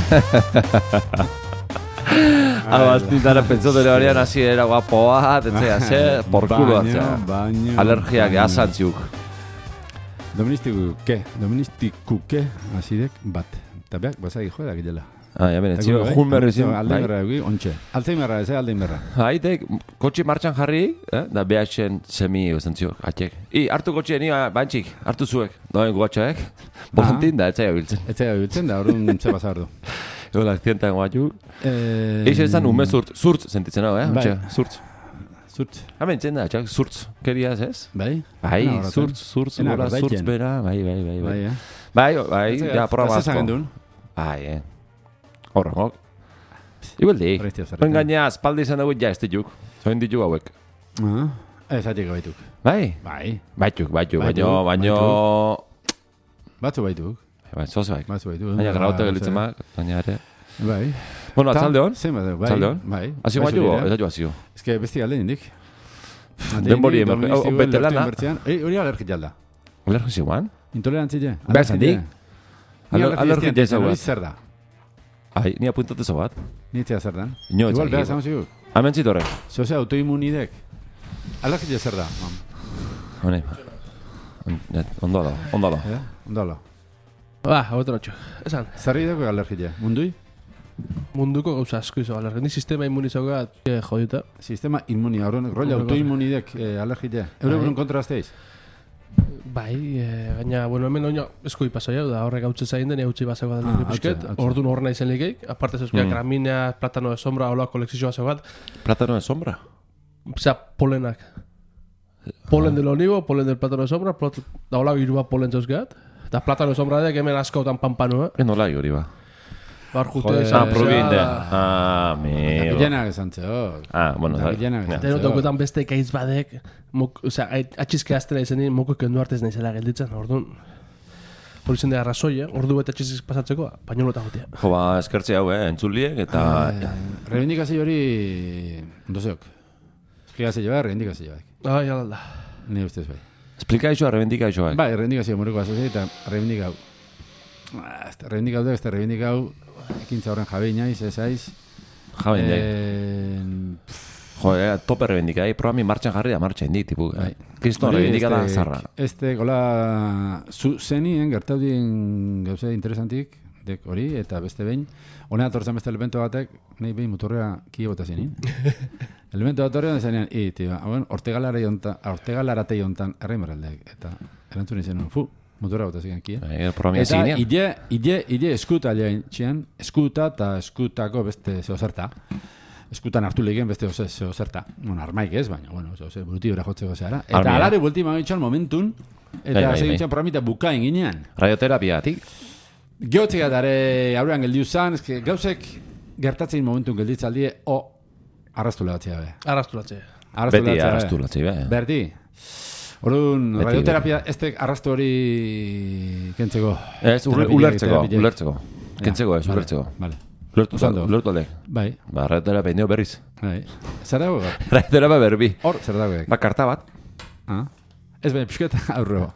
Abastintara pentsotore horian hasi era guapoa, tetzea, por culo atzea. Alergiak asantziuk. Doministikuke, hasidek bat. Eta behak, bazagi joa da gitela. Ja ben, etzio, jun berrizin. Aldemerra egi, ontxe. Alzheimerra, ez aldemerra. Haitek, kotxe martxan jarri, da behatzen semi eusentziok, atxek. Hartu kotxe, nia, bantxik, hartu zuek, doen guatxaek. Bolantin da, etzaia biltzen. Etzaia biltzen da, horren ze bazardu. Egola, akzientan guatxu. Eixen zan, ume zurtz sentitzen hau, zurtz. Zurtz. Haben entzen da, txak, zurtz, keriaz, ez? Bai? Bai, zurtz, gora, zurtz bera, bai. Bai, ja, programa asko. Bai, Horrengok. Igualdi. Oen gaina, espaldi izan dugu ja ez dituk. Zoin dituk hauek. Ez atik baituk. Bai? Bai. Baituk, baino... Batzu baituk. Bai, zoze baik. Batzu baituk. Baina graute gelitzen mak, baina ere. Bai. Bueno, atzalde hon? Bai. Bai. Azio baitu, ez aio azio. Ez que besti galde indik. Denbori betelana. Hori alergit jalda. Alergit ziguan? Intolerantzile. Bezandik? Alergit jezagoa. Zer da? Ai, ni apuntatu zobat. Ni zer dan? Igual behar zan zigur. Hemen zitorre. Zose autoimmunidek. Alergit zer da? Hone. Ondala. Ondala. Hauetan otxo. Esan. Zerri dago alergit mundui? Munduko gauza asko izo alergit. Ni sistema immunizauga jodita. Sistema immunia, horren, rolla autoimmunidek alergit. Eureburun kontrazteiz? Bai, gaina, bueno, hemen oina eskoi pasaia, da horrek hautze zain den, hautze bazagoa da nire pisket, orduan horrena izan likeik, aparte zeuzkia gramina, plátano de sombra, holako lexizio bazagoat. Plátano de sombra? Osea, polenak. Polen del olivo, polen del plátano de sombra, da holako irua polen zeuzkiat, eta plátano de sombra dek hemen askautan pampanua. Nola hori ba? Bar jute izan. Provinde. Miro. Gillenak esan zeo. Bueno. Eta dauketan beste kaiz badek, osea, atxizke aztena izenin, moko kendu artez naizela gelditzen, orduan. Hori zen da arrazoi, ordu eta atxizk pasatzeko, pañolota gotea. Jo, eskertze hau, entzuliek, eta... Reivindikazio hori... Ondozeok. Esplikazio bat, reivindikazio bat. Jalda. Ni ustez bai. Esplikazioa, reivindikazioa. Bai, reivindikazio moreko azazio eta reivindikau. Reivindikau da, este reivindikau... Ekintza horren jabe inaiz, ez aiz. Jabe inaiz. Tope reivindika, programi martxan jarri da martxan indik, tipu. Kriston reivindika da zarra. Gola, zenien, gertaudien gauze interesantik, dek hori, eta beste behin, honea atortzen beste elemento batek, nahi behin muturrea kie bota zenin. Elemento bat horrean zenean, ortegalarate jontan erremeraldeak, eta erantzun izan, mutura bota ziren kia. Eta ide eskuta txian, eskuta eta eskutako beste zeozerta. Eskutan hartu lehien beste zeozerta. Bueno, armaik ez, baina, bueno, burutibera jotzeko zehara. Eta alare bulti mamitxan momentun, eta segintzen programita bukain ginean. Radioterapiatik? Gehotzek atare aurrean geldiu zan, gauzek gertatzen momentun gelditzaldie, arrastulatzea be. Beti arrastulatzea be. Berti. Orduan, radioterapia ez arrastu hori kentzeko. Ez, ulertzeko. Kentzeko ez, ulertzeko. Vale. Ulertu alde. Bai. Radioterapia nio berriz. Bai. Zer dago? Radioterapia berbi. Hor, zer dago? Karta bat. Ez baina pixket aurrego.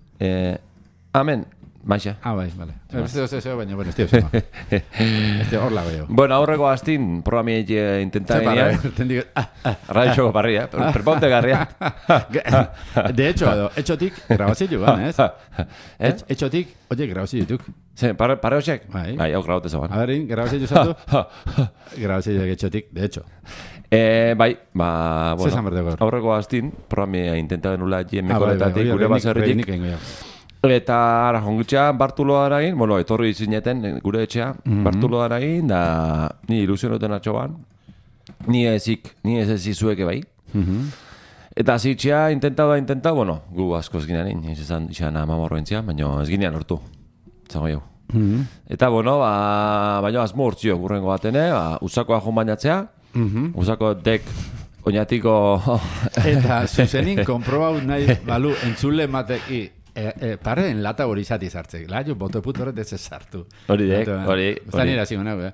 Amen. Maixa. Bai, vale. Beste baina, bueno, este hor lago jo. Bueno, aurreko aztin, programi intenta genia. Radio xoko parria, perponte garria. De hecho, etxotik grabazio ez? Etxotik, oie, grabazio dituk. Pare hoxek? Bai, hau grabote zoan. Aberin, grabazio zatu? Grabazio etxotik, de hecho. Bai, bueno, aurreko aztin, programi intenta genula mekolaetatik, gure bazerritik. Eta ara jongutxea Bartulo aragin, bueno, etorri zineten gure etxea Bartulo aragin, da ni ilusionoten atxoban, ni ez izueke bai. Eta zitxea intenta, bueno, gu asko ez ginean, izan amamorroentzia, baina ez ginean hortu, zango jau. Eta, bueno, baina azmo hortzio gurrengo batene, usakoa joan bainatzea, usako dek oinatiko... Eta zuzenin konprobau nahi balu entzule mateki, Parren lata hori izati zartzek. La jo boto puto horret ez sartu. Hori. Zan ira zigo nago,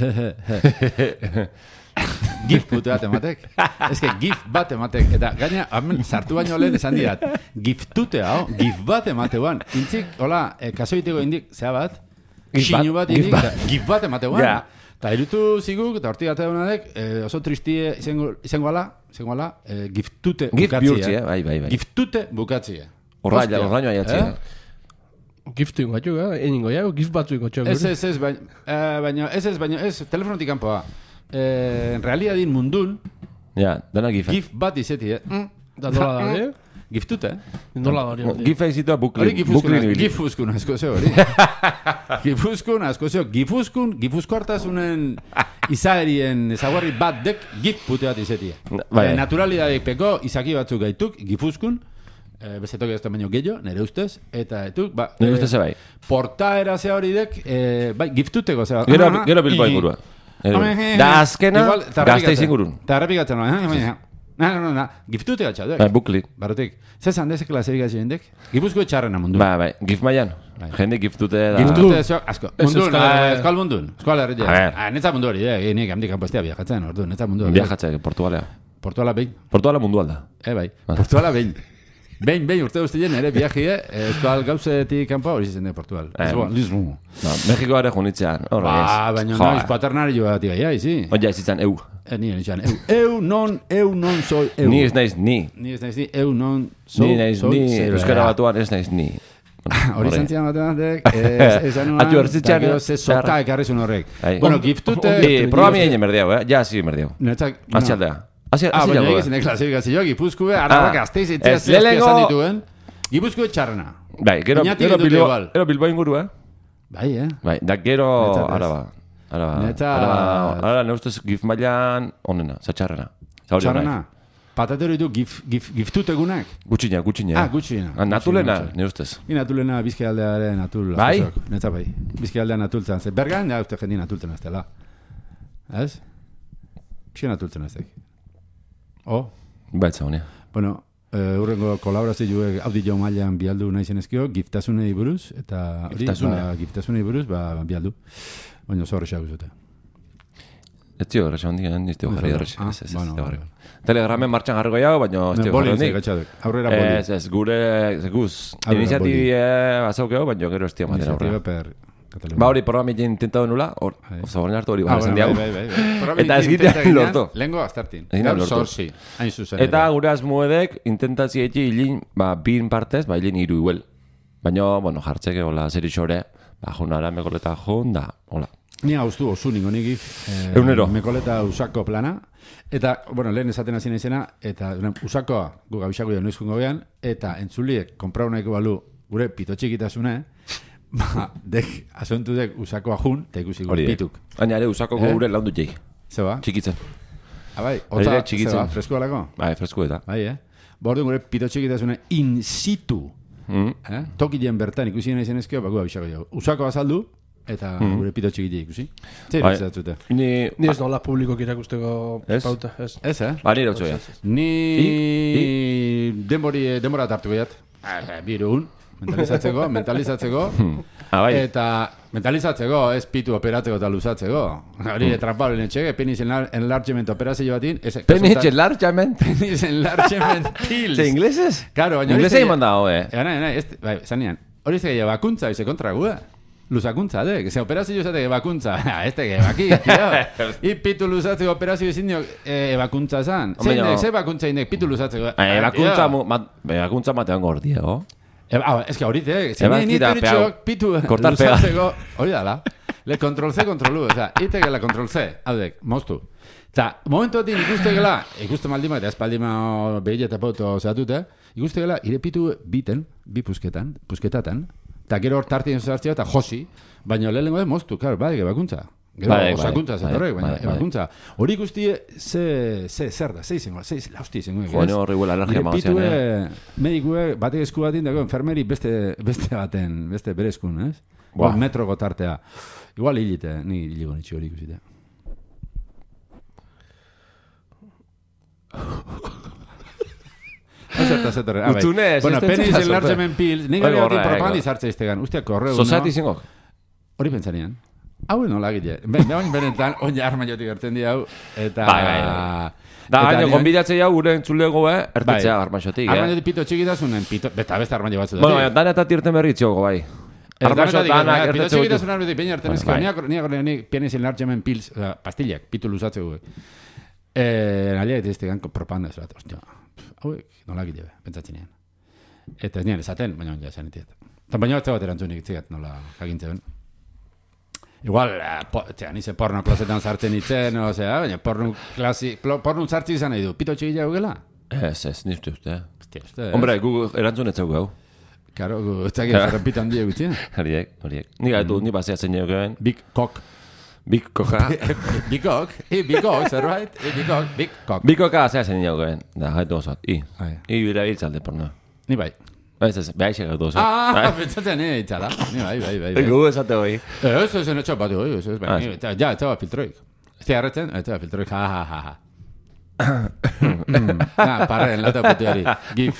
Gif puto bat ematek. Ez que gif bat ematek. Eta gaina, sartu baino lehen esan diat. Giftute hau, gif bat emateuan. Intzik, hola, kasoiteko indik, zea bat. xinu bat gif bat emate guan. Eta irutu ziguk, eta hortik gata honadek, oso tristie izango ala, giftute bukatzia. Bai. Giftute bukatzia. Horraino aiatzia. Giftu ingo atxuk, eningo jago, gif batzu ingo txok. Baina ez, telefonotik kanpoa. En realidadin mundun, dana gifa. Gif bat izeti, Da nola da, Giftute, Nola da hori. Gifa izitua buklin. Gipuzkoan asko zeo hori. Gipuzkoan asko zeo. Gipuzko hartasunen izagerien ezaguarri bat dek gif pute bat izetia. Naturalidadek peko izaki batzuk gaituk, Gipuzkoan, bezetok ez da baino gehiago, nire ustez, eta etuk, nire ustez bai. Portaera zea hori dek, giftuteko zea. Gero Bilbao ingurua. Da azkena, Gasteiz ingurun. Eta errepikatzen No, giftute gatxadek. Bukli. Barotik. Zezan dezek klasifika zirendek? Gipuzko etxarrena mundu. Bai, gif maian. Jende giftute da. Giftute zeo, asko. Mundun, eskal mundun. Eskal herria. Netza mundu hori, nik hamdik kanpostea viajatzen, ordu, netza mundu hori. Viajatzen, Portugalea. Portuala behin. Portuala mundu alda. Bai. Portuala behin. Behin, urte guztien ere viajie, eskal gauzetik kanpoa hori zizen de Portugal. Lisbon. Mexiko ere junitzean. Baina noiz paternario bat igai, izi. Oia, izitzen, eu. Ni izan, eu non soy eu. Ni ez naiz, ni. Eu non soy. Ni euskara batuan ez naiz, ni. Hori zantzian batek, esan nuan, eta gero ze soka ekarrizun horrek. Bueno, giftute... Proba mi egin merdeau, ja, sí, merdeau. Atxaldea. Baina egizien klasifikazio, Gipuzkoa, arraba Gasteiz, itzea esan dituen. Gipuzkoa txarrena. Bai, gero Bilbao inguru, Bai, da gero araba. Ara, neustez gif mailan onena, zatxarrena. Txarrena? Patatero ditu giftutegunak? Gutxina. Gutxina. Natulena, neustez. Natulena bizkialdearen natul. Bai? Netza bai. Bizkialdean natultzen. Bergan, da uste jendi natultzen aztela. Ez? Pixka natultzen aztek. Baitza honia. Bueno, urrengo kolaborazioek audio mailan bialdu nahi zenezkio, giftasunei buruz, eta giftasunei buruz, bialdu. Baina oso horrexak uzute. Ez zio horrexak hondik, niztio jarri horrexak. Telegramen martxan jarriko jau, baina ez zio jarri hondik. Aurrera boli. Ez, gure, zekuz, iniziatibia bazaukeo, baina gero ez tio maten aurrera. Ba hori, programik intentatu nula, oso horren hartu hori bazen diago. Eta ez gitean lortu. Lengo aztertin. Zorzi. Eta gure azmuedek intentazietxi hilin, bin partez, hilin hiru iguel. Baina, bueno, jartzeke, hola, zer isore, junara mekoleta jun, da, hola. Ni haustu osu ningo nigif. Eunero. Mekoleta usako plana. Eta, bueno, lehen esaten hasi naizena, eta usakoa gu gabixako noiz jungo behan, eta entzuliek konprau nahiko balu gure pito txikitasune, dek, asuntu dek usakoa jun, eta ikusi gure pituk. Baina ere usakoko gure laundu jei. Zeba? Txikitzen. Bai, otza, zeba, fresko alako? Bai, fresko eta. Bai, Bordu gure pito txikitasune in situ. Tokien bertan ikusi nahi zenezkio, baku abixako jau. Usako azaldu, eta gure pito txikite ikusi. Zer izatzute? Ni ez nola publiko kirakusteko pauta. Ez, Ba, nire otxo ya. Ni denbora tartuko jat. Birun. Mentalizatzeko. Eta mentalizatzeko, ez pitu operatzeko eta luzatzeko. Hori etrapablen etxege, penis enlargement operazio batin. Penis enlargement? Penis enlargement pills. ¿Ze ingleses? Claro, baina... Inglesei mandao, Bai, zanean. Hori ez gehiago bakuntza, bize kontra gu, Luzakuntza, ze operazio esate bakuntza. Ez tege, baki, tío. Pitu luzatzeko operazio ezin dio bakuntza zan. Ze bakuntza indek pitu luzatzeko. Bakuntza matean gordiego. Ez que ahorita, ni pitu luzatzeko, hori dala. Le control C, control U, oza, iteke la control C, haudek, moztu. Eta, momentotin ikustegela, ikuste maldima eta espaldima behile eta pauto zeatute, ikustegela, ire pitu biten, bi pusketatan, eta gero hor tartien zazartzea eta josi, baina lehenengo moztu, klar, bai, bakuntza. Gero, osakuntza zetorrek, baina bakuntza. Hori ikusti, zer da, zei lausti zengo. Bueno, horri huela alergia magazean, medikue, batek esku batin dago, enfermeri beste baten, beste berezkun, ez? Metroko tartea. Igual hilite, ni hiligo nitxi hori ikusite. Utzune, bueno, penis enlargement pills, nik hori batin propagandizartza iztegan. Ustia, korreu, no? Society zingok? Hori pentsanean. Hau nola gile. Benetan, oin arma jotik gertzen di hau. Eta... Da, baina, konbidatzei hau gure entzulego, ertetzea arma jotik, Arma jotik pito txikitasunen, besta arma jo batzu. Bueno, dana eta tirten berritzioko, bai. Armaxo danak ertetze gutu. Pitotxe bide peina artenezko. Niak pianez enlargemen pils, pastillak, pitu luzatze gu. Nalia eta ganko propaganda ez bat. Ostia, hauek, nola gile be, pentsatzenean. Eta ez nian esaten, baina ja esan itiet. Eta baina ez bat erantzunik itzigat nola jagintze ben. Igual, nize porno klosetan sartzen itzen, baina porno sartzi izan nahi du. Pitotxe gila gugela? Ez, nizte uste. Hombre, gu erantzun ez zaugu. Claro, ez da repito handia gutxien. Horiek. Ni gaitu, ni basea zein egin. Big cock. Big coca. Big cock, zerbait? Big cock. Big coca zea zein egin. Da, gaitu osat. I bira hiltzalde porno. Ni bai. Ez, behar xe gaitu osat. Pentsatzen ni hiltzala. Ni bai. Gu esate hoi. Ez etxo batu hoi. Ja, ez da filtroik. Ez da harretzen, ez da filtroik. Ha. Parren, lata puteari. Gif.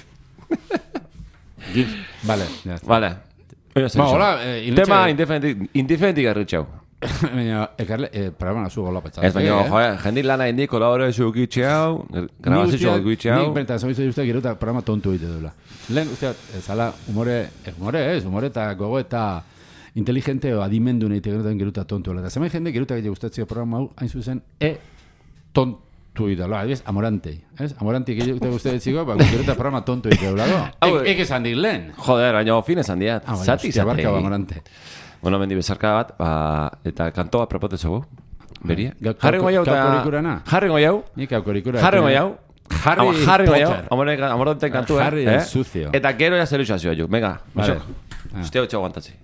Vale. Hola, tema indifendik arritxau. Baina, programa nazu gola patxat. Ez baina, jendik lana indik kolaborazio gitxeau, grabazio gitxeau. Nik benta, zoizu uste gero eta programa tontu egite duela. Lehen, uste, zala, humore eta gogo eta inteligente o adimendu nahi tegerotan gero eta tontu egela. Eta zemen jende gero eta gustatzea programa hau, hain zuzen, tontu. Tuidalo, adibidez, Amorantei, ez? Amorantei gehiago te guzti betziko, gero eta programa tonto ditu eulago. Eke esan dik lehen. Joder, baina fin esan diat. Zati barka Amorante. Bueno, mendi bezarka bat, eta kantoa propotezogu. Beria. Jarri goiau eta... Jarri goiau. Nik aukorikura. Jarri goiau. Jarri goiau. Amorante kantua. Jarri el sucio. Eta gero ya zeruizazioa ju. Venga, misok. Ustea utxe aguantatzi.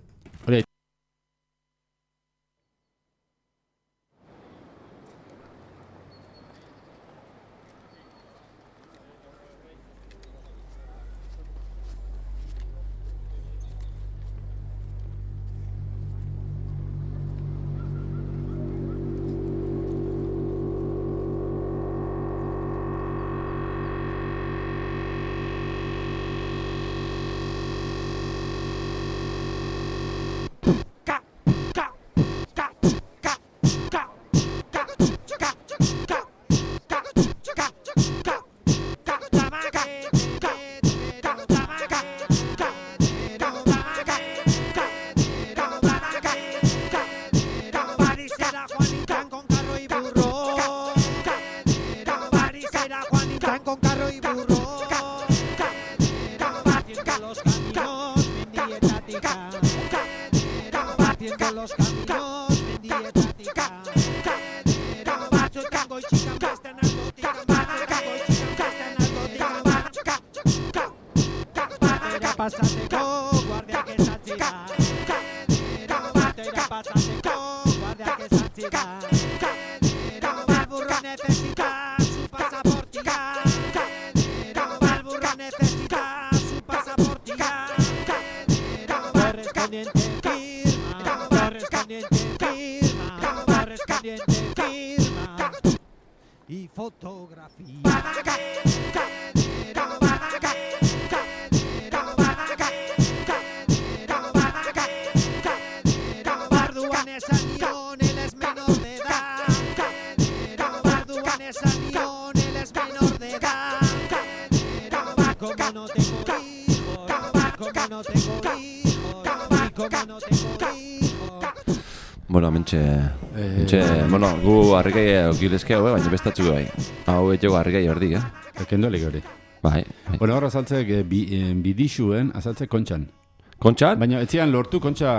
Bueno, gu harrikei okilezkeu, baina bestatzu bai. Hau etxego harrikei hordik, Kendolik hori. Bai. Bueno, hor azaltzek bidixuen, azaltzek kontxan. Kontxan? Baina etzian lortu kontxa...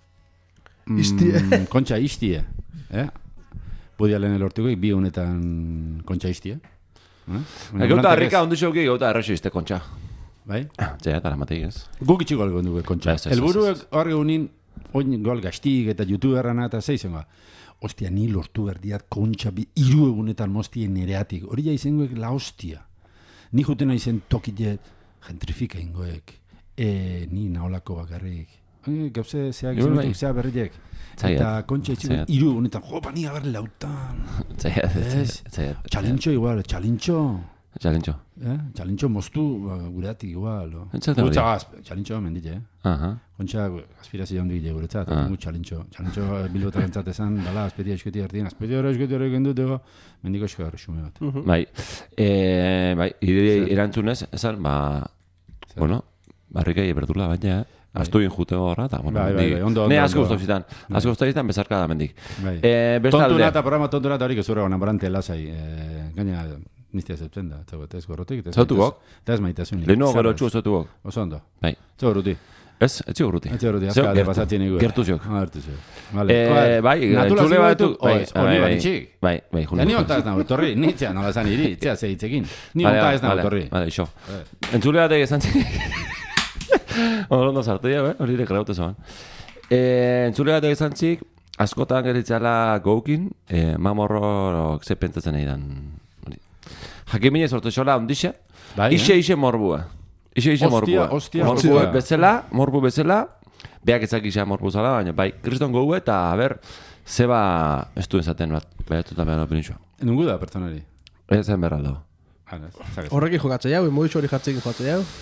Kontxa istie. Pudialen lortuko, bi honetan kontxa istie. Gauta harrika ondu xauki, gauta arraxo izte kontxa. Bai? Zera, tala matei ez. Guk itxiko algo dugu kontxa. Elburuek hor geunin, oin gol gaztik eta youtuberrana eta zeizengoa. Ostia, ni lortu berdiat kontxa iru egunetan mostien nereatik. Hori ja izengoek la hostia. Ni jutena izen tokiet gentrifika ingoek. Ni naolako bakarrik. Gauze zeak izenetik, zea berriek. Eta kontxa itxiko iru egunetan. Jopa, ni agar lautan. Zaiat. Txalintxo igual, txalintxo. Txalintxo moztu gureatik igual. Txalintxo mendile, Kontxa aspirazio handi gile guretzat. Txalintxo bilbotak entzat esan, dala, azpetia esketi hartien, azpetia horrekin dutego, mendiko esko horresume bat. Bai, erantzunez, esan, bueno, barrikei eberdula, baina, Aztu jute horra, eta, ondo. Ne, asko guztau bezarka da mendik. Tontuna eta programa tontuna eta horik ezurra borante lasai. Gaina, niztia zeptzen da, ez gorrotik. Zautukok? Eta ez maitasunik. Lehenu gero txu zautukok? Oso ondo. Bai. Zauruti. Ez txigurruti. Azkade pasatzen igu. Gertu ziok. Gertu ziok. Bai, entzule batu. Bai, ni onta ez nago, torri. Nitzea nola zan iri, itzea zeitzekin. Ni onta ez nago, torri. Vale, iso. Entzule batek esan zik. Ondo sartu ya, hori ere kreaute zoan. Entzule batek esan zik, askotan geritzala goukin, mamorro ze pentsatzen nahi dan. Jakimine sortu xola ondixe, ixe morbua. Ixe morbua. Morbu bezala, beak ezak isa morbu zala, baina bai, kriston gogu eta, zeba estuen zaten bat, behatuta behar opinitxua. Nungu da, pertsonari? Ez zen behar aldo. Horrekin jokatzea jau, emoditxo hori jartzekin jokatzea jau.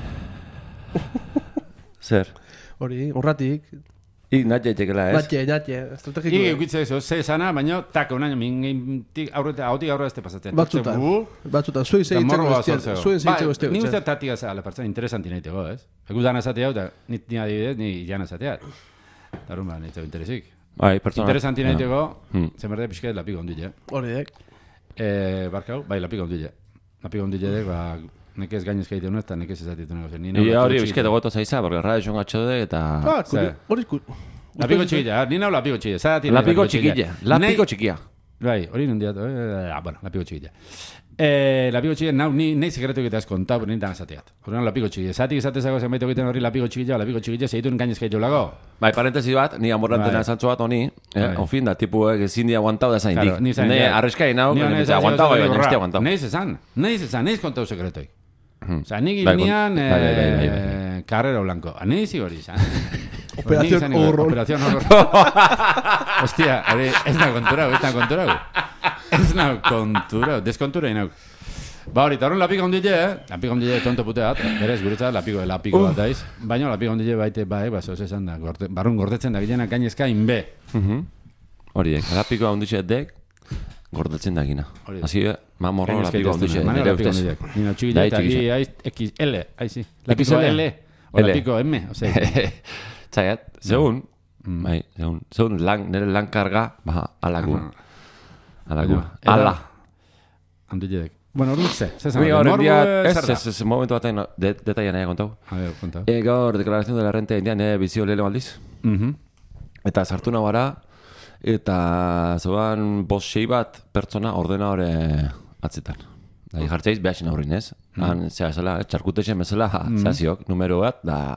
Zer? Hori, horratik. Natxe etxekela, ez? Natxe, estrategiko. Eukitze eso, ze esana, baina tak, un año, hautik aurra este pasatzen. Batzutan, zuen zeitzeko esteo. Ni uste tatik azala, pertsona interesanti nahiteko, ez? Egu dana esatea, eta ni adibidez, ni jana esatea. Darun ba, nahiteko interesik. Interesanti nahiteko, zemerde pixket lapiko ondile. Horiek. Barkau, bai, lapiko ondile. Lapiko ondile, nekez gainezka egiten eta nekez ezatitu negozio. Ia hori bizkete goto zaiza, porque radio xon gatxode eta... Hori lapiko txikilla, ni nau lapiko txikilla. Lapiko txikia. Bai, hori nundiatu, bueno, lapiko txikilla. Lapiko txikilla, nau, nahi sekretu egiteaz kontau, pero nintan esateat. Hori lapiko txikilla. Zatik esatezako zenbait egiten hori lapiko txikilla, segitun gainezka egiten lago. Bai, parentesi bat, ni amorrantena esantzu bat honi, onfin da, tipu ezin di aguantau da zaindik. Ne, arreskai nau, aguantau bai, baina esti aguantau. Nahiz kontau sekretoik. Osa, nik inian karrera blanco. Anizi hori izan. Operación horror. Hostia, ez nago konturau. Deskontura inauk. Ba hori, eta horren lapiko ondile, tonto puteat, berez guretzat lapiko bat daiz, baina lapiko ondile baite zoz esan da, barrun gordetzen da gilena gainezka inbe. Horiek, lapiko ondile dek, gordetzen da gina. Asi, mamorro lapiko ondile, nire ustez. Nino txigile eta XL, aizi. Lapiko L, o lapiko M, ose. Txaiat, zeun, nire lan karga, alagu. Ala. Ondile dek. Bueno, orduan ze ez, momentu batean detaia nahi kontau. Gaur, deklarazion de la renta indian, bizio lehelo aldiz. Eta sartu nahi gara, eta zoan bost bat pertsona ordena hori atzitan. Jartzeiz behasen aurrin ez. Zea zela, txarkutexen bezala, zaziok, numero bat, da,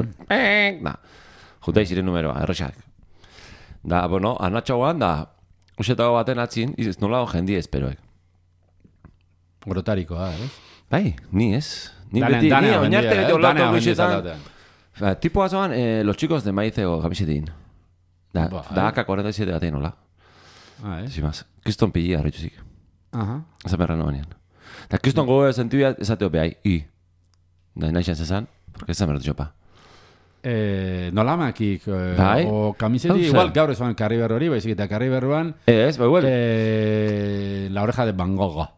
juteiz ire numeroa, erresak. Da, bueno, anatxauan, da, usetago baten atzin, iz nola jendia esperoek. Grotarikoa, ez? Bai, ni ez. Ni oinarte bete olako gamisetan. Tipo azoan, los chicos de maizego gamisetin. Da AK-47 batean hola. Sin más. Kriston pilli arretxuzik. Eza merra no banean. Da kriston gogo sentibia esateo behai. Da naixan zezan, porque eza merra txopa. Nolamakik, o kamiseti, igual gaur ezoan karriber hori, baizik eta karriberuan. La oreja de Van Gogh.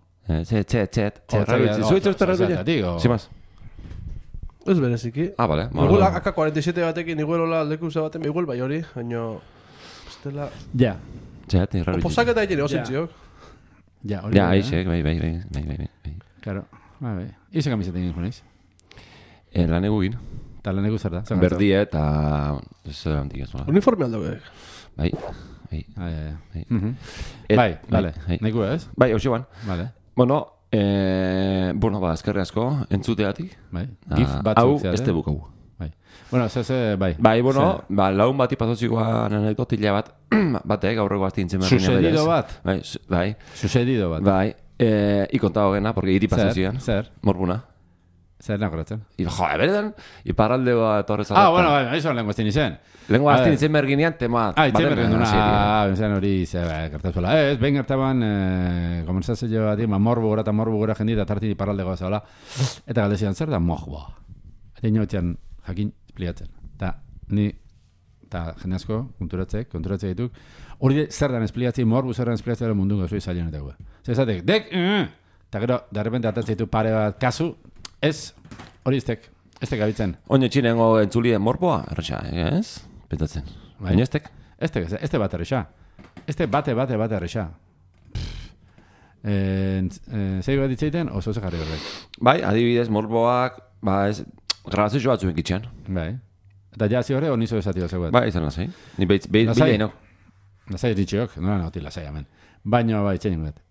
Zuitz uste rabitzi? Simaz. Ez bereziki. Vale. Igual AK-47 batekin igual hola aldeku usa baten, igual bai hori, baina... Estela... Ja. Txet, irrabitzi. Oposaketa egin, osintziok. Ja, hori. Ja, aixek, bai. Claro, bai. Ize kamiseta egin joneiz? Lan egugin. Eta lan egu zer da? Berdi eta... Uniforme aldo behek. Bai. Bai, vale. Naiku ez? Bai, hau ban. Vale. Bueno, eskerri asko, entzuteatik. Bai, gif batzuk hau, ez te bukau. Bai. Bueno, bai. Bai, bueno, laun bati pasotzikoan anekdotila bat, batek, aurreko azti intzen berri Sucedido bat? Bai. Sucedido bat? Bai. Ikontao gena, porque iri pasazioan. Zer? Morbuna. Zer nagoratzen? Berden, iparaldeo torrez alata. Bueno, eso lengua estin izen. Lengua estin izen berginean tema. Itzen bergin duna. Benzen hori, gertazuela. Ez, behin gertaban, komenzazio bat, morbu gora jendita, tartin iparaldego zela. Eta galdezian, zer da mohboa? Eta inoetan, jakin, espliatzen. Eta, ni, eta jende asko, konturatzea dituk, hori zer dan espliatzen, morbu zer dan espliatzen, mundun gozui zailan eta gu. Zezatek, eta gero, de repente atatzen ditu pare bat kasu, ez, hori iztek, Ez gabitzen. Oine txinengo entzulien morboa, erresa, ez? Petatzen. Baina estek? Este bat erresa. Este bate erresa. Zei bat ditzeiten, oso ze jarri horrek. Bai, adibidez, morboak, ez, grabazio batzuen kitxean. Bai. Eta jazi horre, nizo esatio zegoet. Bai, izan lasai. Ni bila ino. Lasai ditxiok, nola noti lasai hemen. Baina, bai, txenin guet.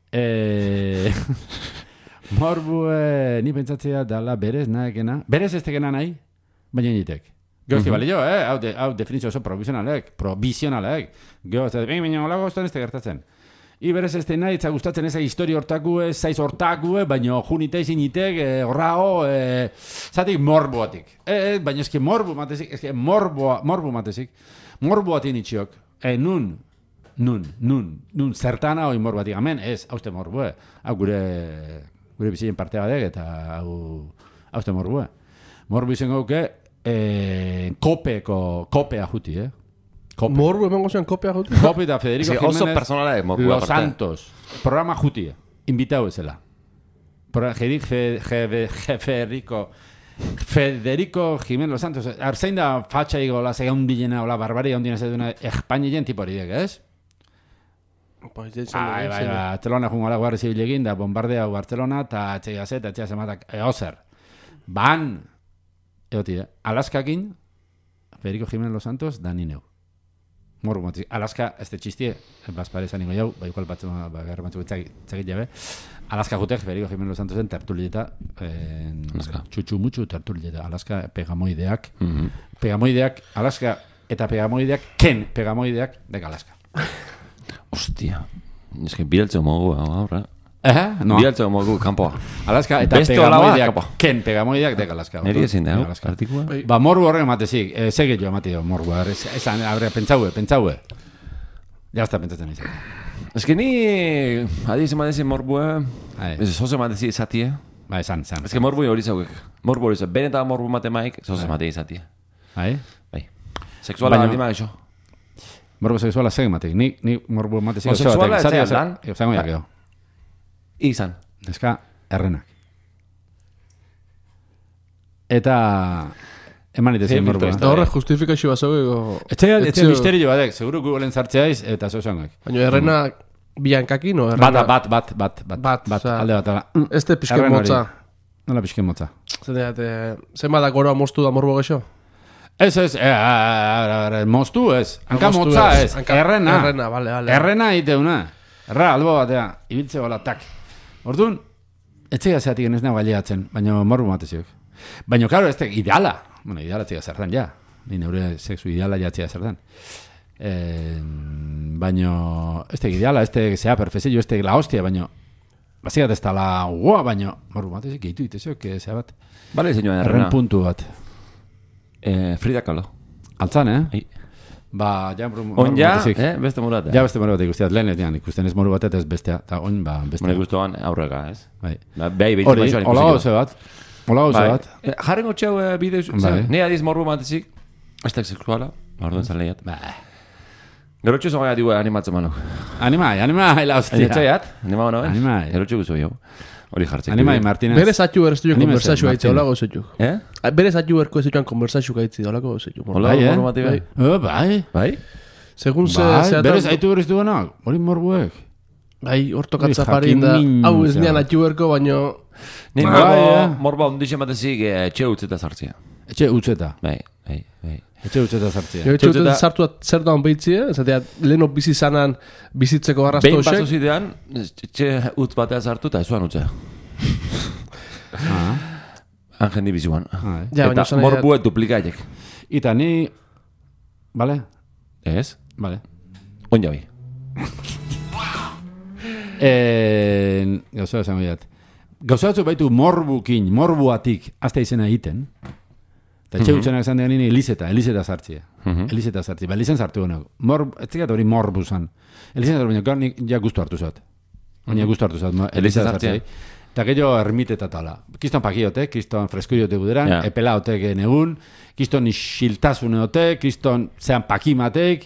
Morbue, ni pentsatzea dala berez nahekena. Berez ez tekena nahi, baina nitek. Gehozti bali jo, hau definizio oso provizionalek. Gehozti, baina hola goztan ez gertatzen. I berez ez nahi, etza gustatzen eza histori hortakue, zaiz hortakue, baina junite izinitek, horrao, zatik morboatik. Baina eski morbu matezik, morbu matezik. Morboatik nitxiok. Nun, zertana hoi morboatik. Amen, ez, hauste morbue. Hau gure bizien partea badek, eta hauste morbue. Morbu izan gauke, kopea juti, Morbu emango zen kopea juti? Kopi da Federico Jiménez oso personala morbu Los Santos. Programa juti, invitau ezela. Federico Jiménez Los Santos. Arzein da fatxa igola, zegoen bilena, ola barbaria, ondina zeduna, Espainien tiporidek, ez? Barcelona jungola guarri zibilegin, da bombardea Barcelona, eta etxeia zematak, eozer. Ban, Alaskakin, Federico Jiménez Los Santos, da nineu. Morbu matzik. Alaska, ez de txistie, bazpare esan ingo jau, baikol bagarra batzuk txakit jabe. Alaska jutek, Federico Jiménez Los Santosen tertulieta, txutxu-mutxu tertulieta. Alaska pegamoideak, Alaska eta pegamoideak, pegamoideak dek Alaska. Ostia, ez que bialtzeo mogu ahora. No. Bialtzeo mogu kanpoa. Alaska eta pegamoideak, pegamoideak dek Alaska. Neri ezin da, artikua? Ba, morbu horren matezik, segit jo amateo morbu. Esan, pentsaue. Ja está pentsatzen izan. Ez que ni, adiz emadezi morbue, ez zoze emadezi izatie. Ba, esan. Ez que morbu hori zauek. Morbu hori zauek. Beneta morbu matemaik, zoze emadezi izatie. Bai? Seksuala galdima eixo. Morbu seksuala segi matek. Ni morbu matezik. Seksuala ez zaian lan? Zango jakeo. Izan. Neska, errenak. Eta eman itezien morbua. Eta horre justifikazio bat zaueko... Etxe misterio badek, seguru Googleen sartzeaiz eta zozoangak. Baina errenak biankakin o errenak... Bat, alde bat. Este pixken motza. Nola pixken motza. Zenba da goroa moztu da morbo gexo? Ez, moztu ez. Hanka motza ez. Errena, vale. Errena iteuna. Erra, albo batea. Ibiltze gola, tak. Orduan, etxea zeatik ez nago galiatzen, baina morbu mateziok. Baina, klaro, ez ideala. Bueno, ideala txega zertan, ja. Ni neure sexu ideala ja txega zertan. Baina, ez ideala, ez zea perfezio, ez la hostia, baina... Bazigat ez tala, baina... Morbu mateziok, gehitu iteziok, zea bat. Bale, señora Errena. Erren puntu bat. Frida Kahlo. Altzan, Ba, ja beste moru batea. Ja, beste moru batea ikusteat, lehen ez ikusten ez moru batea ez bestea, eta oin, bestea. Mone guztuan aurrega, ez? Hori, hola gauze bat. Jarrengo txau bideo, ne adiz morbu matezik, ez da sexuala, orduen zan lehiat. Gero txu zonga digu animatzen manuk. Animai, la hostia. Animai, Animai. Gero txu guzu jau. Hori jartzen. Animai, Martínez. Berez atxu errestu joan konversazio gaitzi, hola gauzetxu. Berez atxu erko ez joan konversazio gaitzi, hola gauzetxu. Hola, morbu Bai. Bai? Segun ze... Berez haitu bereztu gana, hori morbuek. Bai, hortokatza parin da. Hau ez nian atxu erko, baino... Morba ondixen batezik etxe utzeta sartzea. Etxe utzeta. Bai. Etxe utzeta sartzea. Etxe utzeta sartu zer daun behitzia, zatea leheno bizi zanan bizitzeko arrasto behin paso zidean, etxe utz batea sartu eta ezuan utzea. Angendi bizuan. Eta morbuet duplikaiek. Eta ni... Bale? Ez? Bale. Onjabi. Gauza esango jat. Gauza batzu baitu morbuatik, azta izena egiten. Eta etxe utzenak esan degan nini Elizeta sartzia. Elizeta sartzia. Ba, Elizen sartu honak. Ez zikat hori morbu zan. Elizen sartu baina, nik ja guztu hartu zat. Baina guztu hartu zat. Elizeta sartzia. Eta gehiago ermiteta tala. Kiston pakiotek, kiston freskuriotek buderan, epelaotek negun, kiston isiltasuneotek, kiston zean pakimatek,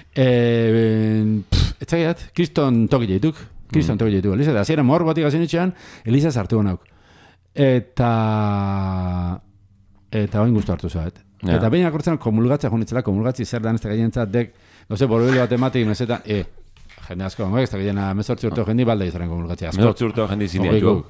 etzagiat, kiston toki jaituk. Kiston toki jaituk. Eliza, eta ziren morbotik azien itxean, Eliza sartu honak. Eta... eta oin guztu hartu zaet. Eta behin akortzen komulgatzea junitzela, komulgatzi zer dan ez da gehientzat dek, borobil bat ematik mesetan, jende asko, ez da gehiena mesortzi urteo jendi balde izaren komulgatzea. Mesortzi urteo jendi zineatu.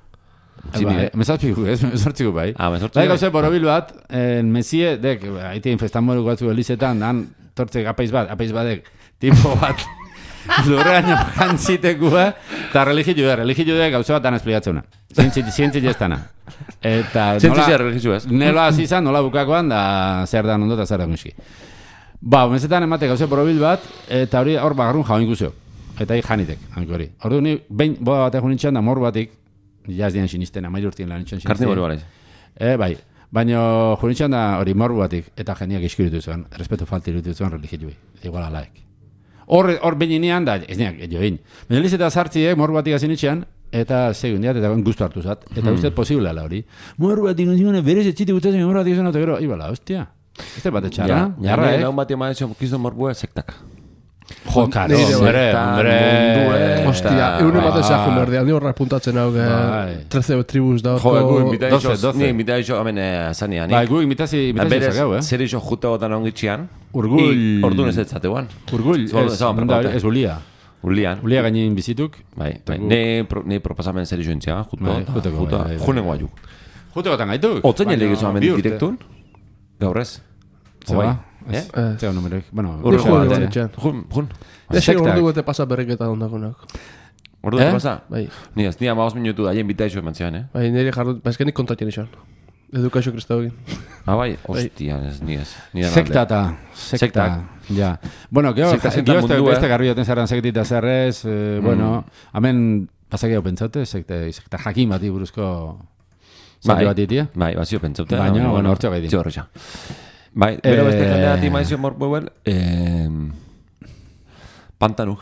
Mesortziko bai. Gauze borobil bat, mesie dek, haiti infestan moru batzu elizetan, dan tortzek apaiz badek, tipo bat, lurreaino jantzitekua, eta religio dek gauze bat dan espligatzena. Zientzi jestana. Eta nola azizan, nola bukakoan, da zer da ondo eta zer da muski. Mesetan emate gauze borobil bat, eta hori hor bagarrun jaoin guzio. Eta janitek, hori. Ordu ni, behin boda batek junitxan da mor batik, jaz dian sinisten, amairu urtien lan itxan sinisten. Karniboro balaiz. Bai, baina junitxan da hori mor batik, eta jendiak iskiritu zuen, respetu falti irutu zuen religioi, igual alaik. Hor behin inean da, ez niak, join. Baina lizeta sartziek mor batik azin itxean, eta segun diat, eta guztu hartu zat. Eta ustez posible ala hori. Morru bat ikon berez etxiti gutazen, morru bat ikon gero, ibala, hostia. Ez bat etxara, jarra, Laun bat ima ezio, kizdo morbua sektak. Jo, karo, hombre. Hostia, egun bat ezak junderdea, ni horra puntatzen hau, 13 tribus da. Jo, gu invitazio, hemen zanean. Bai, gu invitazio zagau, zer iso juta gotan ongitxian. Urgull. Ordun ez etzateuan. Urgull, ez ulia. Ulia gainin bizituk. Bai. Ne proposamen zer iso entzia, junen guaiu. Juteko tan gaituk? Otzen jele gizu hamen direktun? Gaurrez? Zeba? Zeba numerek. Jun. Desi ordu bete pasa berreketa ondakonak. Ordu bete pasa? Bai. Ni ez, ni 15 minutu daien bitaizu eman Bai, nire jardut, baizkenik kontatien izan. Edukaxo kristau egin. Bai, hostia, ni ez. Sekta. Ja. Bueno, geho beste garbi joten zerran sektita zerrez, bueno, hemen pasakeo pentsaute, sekta jakin bati buruzko zati bat ditia. Bai, bazio pentsaute. Baina, bueno, hortxo gai di. Bai, bero beste jendea ti maizio morbuel, pantanu.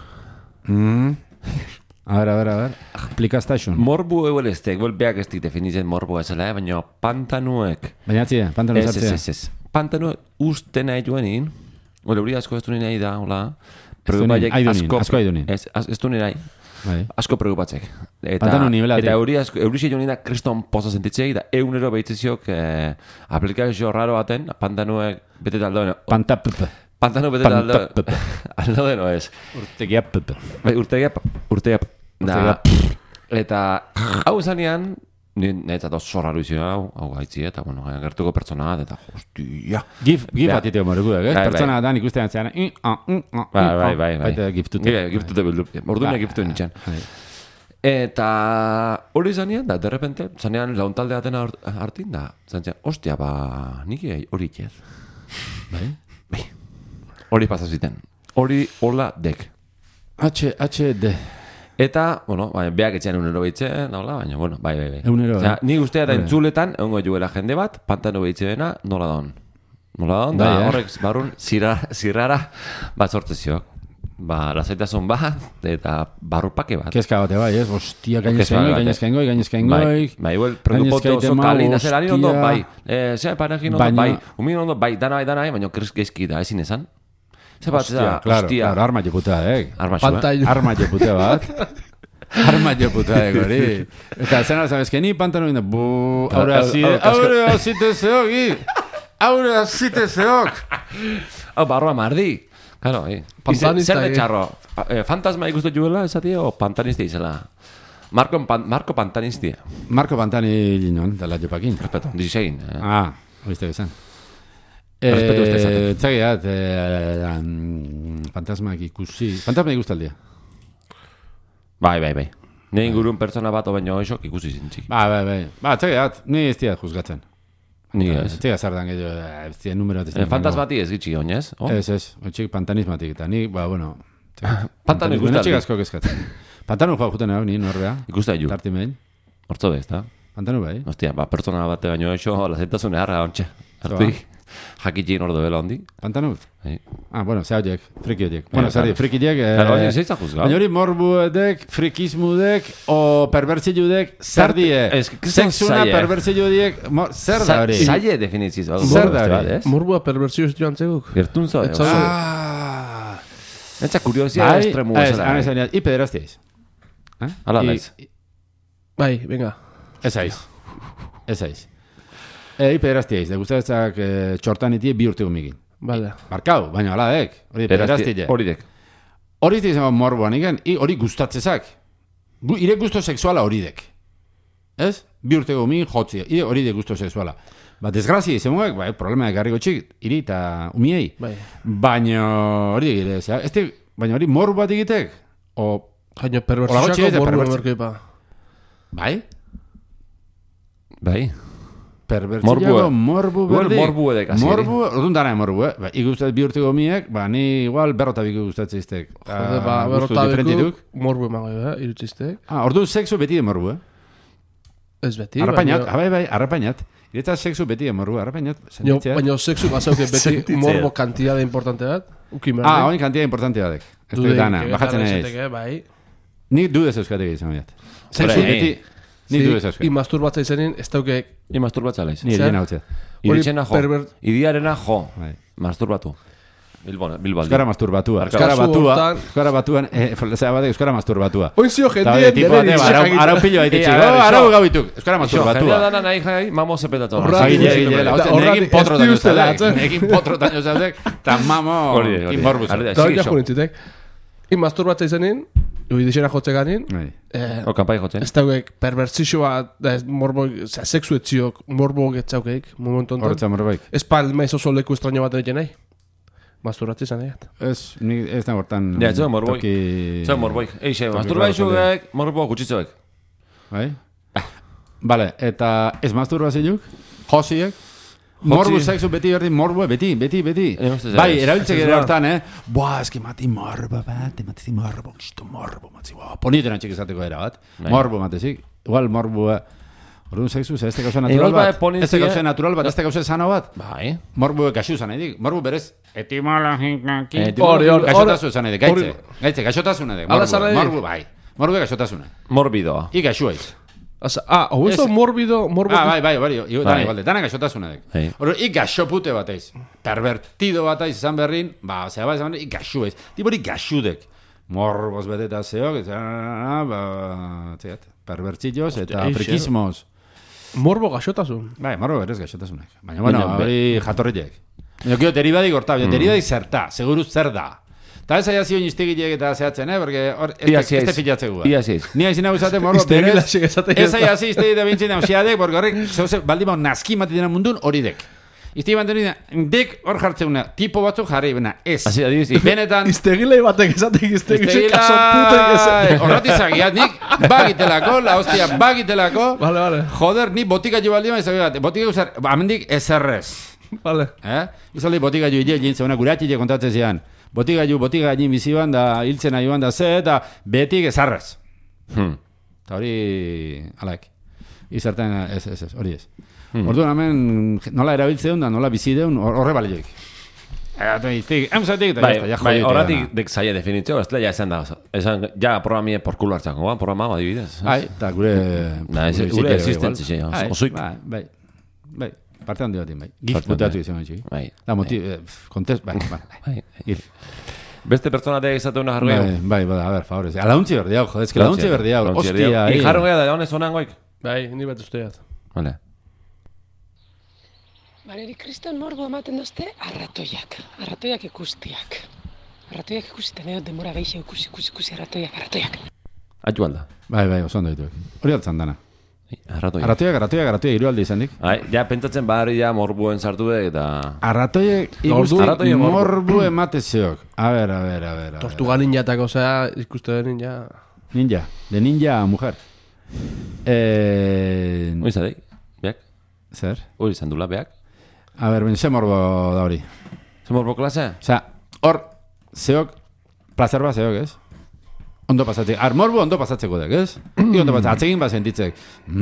A ver. Aplikaztasun. Morbu euel ez tek, beak ez dik definitzen morbu ezela, baina pantanuek. Baina atzia, pantanu zartzea. Ez. Pantanuek uste nahi duenin, hori asko ez du nahi da, hola. Asko aidunin. Ez du nahi. Asko preocupatzek. Pantanu nivelatik. Eta eurixi joan da kriston poza sentitzei, da egunero behitziziok aplikazio raro baten, pantanuek bete taldoen. Pantanu bete taldoen, no ez. Urtegia. Eta hau zanean, netzat oso raro izan hau gaitzi, eta bueno, gertuko pertsona bat, eta hostia. Gif batiteo morekuak, pertsona dan ikustean zean. Bai. Baita giftute. Giftute bildu. Orduan giftu nintzen. Eta hori zanean, da, derrepente, zanean launtalde baten hartin, da, zanean, hostia, nik hori ikez. Bai? Hori pasaziten. Hori hola dek. HD. Eta, bueno, beak etxean eunero behitzen, baina, bueno, bai. Eunero, nik ustea da entzuletan, egongo juela jende bat, pantano behitzena, nola daun. Da, horrek, barun, zirrara bat sortzeziok. Lazaitasun bat, eta barrupake bat. Kezka bate bai, ez? Hostia, gainezkaingoi. Bai, produktu oso kalina zer, harin ondo, bai. Zer, panekin ondo, bai. Umin ondo, bai, danai, baina gezki da, ezin esan. Hostia, claro, arma jeputa, Arma jeputa bat. Hori. Eta zena, sabes que ni pantano inda, aurre azite zeok. Hau, barroa mardi. Claro, zer de txarro. Fantasma ikustu juela, esatia, o pantaniztia izela? Marco Pantaniztia. Marco Pantani linon, dela jopakin. Respeto, 16. Oizte bezan. Respeto uste esaten. Txagiat, fantasmak ikusi. Fantasmak ikustaldia. Bai. Ne ingurun pertsona bat obaino esok ikusi zintzik. Bai. Txagiat, ni ez diat juzgatzen. Ni ez. Txiga zardan gehiago, ez diat numero bat ez. Fantasmati ez gitxik oinez? Ez. Txik pantanismatik eta ni, bueno. Pantanu ikustaldi. Txik asko kezkatzen. Pantanu joa juten hau, ni norbea. Ikusta ju. Tartimein. Hortzo bez, da? Pantanu bai. Hostia, pertsona bate baino esok, lazentasune harra ontsa. Hartuik. Jakitin ordo bela hondi. Pantanu? Bai. Bueno, ze hauek, friki hauek. Bueno, zari, friki hauek... Zeitza juzgau. Baina hori morbuedek, frikismudek, o perbertziludek, zer die? Sexuna perbertziludek, zer da hori? Zaila definitziz. Zer da hori? Morbua perbertzio ez joan zeguk. Gertun zo. Etza kuriosia estremu ezera. I pederaztiaiz. Ala naiz. Bai, venga. Ez aiz. Pederastia iz, gustatzak txortan itie 2 urteko migin. Vale. Markau, baina hala dek. Pederastia. Hori izango morboan igen, hori gustatzezak. Ire gusto sexuala hori dek. Ez? 2 urteko migin jotzi, hori dek gusto sexuala. Desgrazia izan muek, problema ekarriko txik, iri eta umiei. Baina hori dek ere, baina hori morbo bat egitek? Baina perversiako morbo emerkeipa. Bai? Perversiako morbu berdi. Morbu edek, aziri. Morbu, ordun dara morbu, Ikustaz 2 urteko miek, ni igual berrotabiko gustatziztek. Berrotabiko morbu emago, irutziztek. Ordun sexu beti de morbu, Ez beti. Arrapainat, arrapainat. Iretza sexu beti de morbu, arrapainat. Baina sexu bazauke beti morbo kantidade importante bat. Hori kantidade importante batek. Ez dut dana, bajatzen ez. Nik dudez euskatek izan biat. Sexu beti... I masturbatza izanin, ez dauke... I masturbatza laiz. Ni egin hau txet. Iritxena jo. Idiarena jo. Masturbatu. Bilbaldi. Euskara masturbatua. Euskara batuan... Euskara masturbatua. Oizio jendien... Arau pilo haitik. Arau gauituk. Euskara masturbatua. Jendea dana nahi jai, mamo zepetatu. Egin potro taño zazek. Ta mamo... Inborbuz. I masturbatza izanin... Idixena jotze ganin. Kampai jotzen. Ez daugek perversixoa, morbo, sexu etziok, morbo getzaukeik, momentu ontan. Horretza morboik. Ez palmeiz oso leku estraño bat egin nahi. Masturratzi izan egin. Ez da hortan... Ja, ez da morboik. Ez da morboik. Eixe, masturbaixuek, morbo gutxitzoek. Bai? Bale, eta ez masturbazioak? Josiek? Morbu sexu beti berdin, morbu beti. Bai, erabiltzek ere hortan, eski mati morbo bat, ematizi morbo, gisto morbo, matzi, poniten antxik izateko era bat. Morbo matezik, igual morbu, orduan sexu, ez te gauza natural bat, ez te gauza natural bat, ez te gauza sano bat. Bai. Morbu gaxu zan edik, morbu berez, gaxotazu zan edik, gaitze, gaxotasuna edik, morbu, bai. Morbu gaxotasuna. Morbidoa. I gaxu aiz. Hau ez da morbido... Bai, dana igualde, dana gaxotasunak. Hor, gaxopute bat eiz. Pervertido bat eiz izan berrin, zea bat izan berrin, gaxu eiz. Tibori gaxudek. Morboz beteta zeok, pervertzillos eta frikismos. Morbo gaxotasun? Bai, morbo berez gaxotasunak. Baina, bueno, hori jatorriek. Baina, deribadik horta, deribadik zerta, seguruz zer da. Ta ez aia zion iztegilek eta zehatzen, porque ez te filatzeko. Ni haizin hau izate morbo berez. Ez aia zi iztegilek da bintzen hausiadek, porque horrek baldi bau naski matitena mundun hori dek. Iztegilek banten dek hor jartzeuna, tipo batzuk jarri, bena, ez. Benetan... Iztegilek batek esatek iztegilek kasoputek esatek. Horratizak nik bagitelako, la hostia bagitelako. Vale. Joder, ni botika jo baldi bau izagak, botika usar, amendik ezerrez. Vale. Izaldi botika jo hile jintzen, guratxile kontatzen zian. Botigailu biziban da, hiltzen joan da ze, eta betik ezarrez. Eta hori, alaik. Izartan, ez, hori ez. Orduan, hemen, nola erabiltzeun da, nola bizideun, horre balioik. Horratik dek zaila definitzio, ez da, ja esan da. Ja, programie porkulo hartzako, programa, adibidez. Eta gure... Gure existentzi, osoik. Bai. Parte handi batin, bai. Gift botatu izan hori. Bai. Da, kontest, bai. Beste pertsona de izate una jarroio. Bai, a ver, favorez. Alauntzi berdi hau, joder, alauntzi berdi hau. Ostia, I jarro gara da, honez honan goik? Bai, ni bat usteat. Vale. Baleri kriston morbo ematen dozte, arratoiak ikustiak. Arratoiak ikustiten edo demora geixe ikusi arratoiak. Atxu alda. Bai, oso ondo dituek. Hori altzan dana. Arratoiak, hirualde izan dik. Ja, pentsatzen bari ja morbuen sartu dek eta... Arratoiak morbu ematezeok. A ver. Tortuga ninjatako, osea, ikuste de ninja... De ninja a mujer. Hori zadek, beak? Zer? Hori izan dula, beak? A ver, ze morbo da hori. Ze morbo klase? Osea, hor, zeok, placer bat zeok, ez? Ondo pasatzeko. Morbu ondo pasatzeko dek, ez? Ondo pasatzeko. Atzekin bat sentitzek.